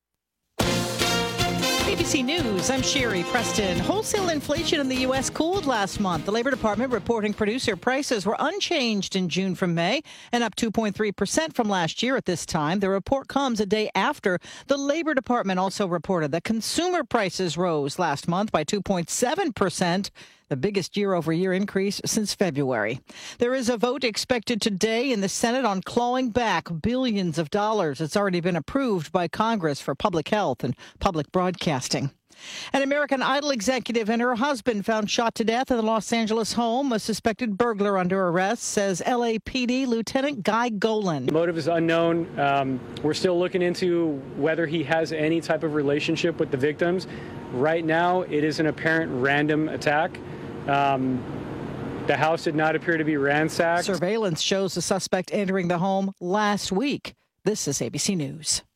ABC News, I'm Sherry Preston. Wholesale inflation in the U.S. cooled last month. The Labor Department reporting producer prices were unchanged in June from May and up 2.3% from last year at this time. The report comes a day after the Labor Department also reported that consumer prices rose last month by 2.7%. The biggest year-over-year increase since February. There is a vote expected today in the Senate on clawing back billions of dollars. It's already been approved by Congress for public health and public broadcasting. An American Idol executive and her husband found shot to death in the Los Angeles home. A suspected burglar under arrest, says LAPD Lieutenant Guy Golan. The motive is unknown. We're still looking into whether he has any type of relationship with the victims. Right now, it is an apparent random attack. The house did not appear to be ransacked. Surveillance shows the suspect entering the home last week. This is ABC News.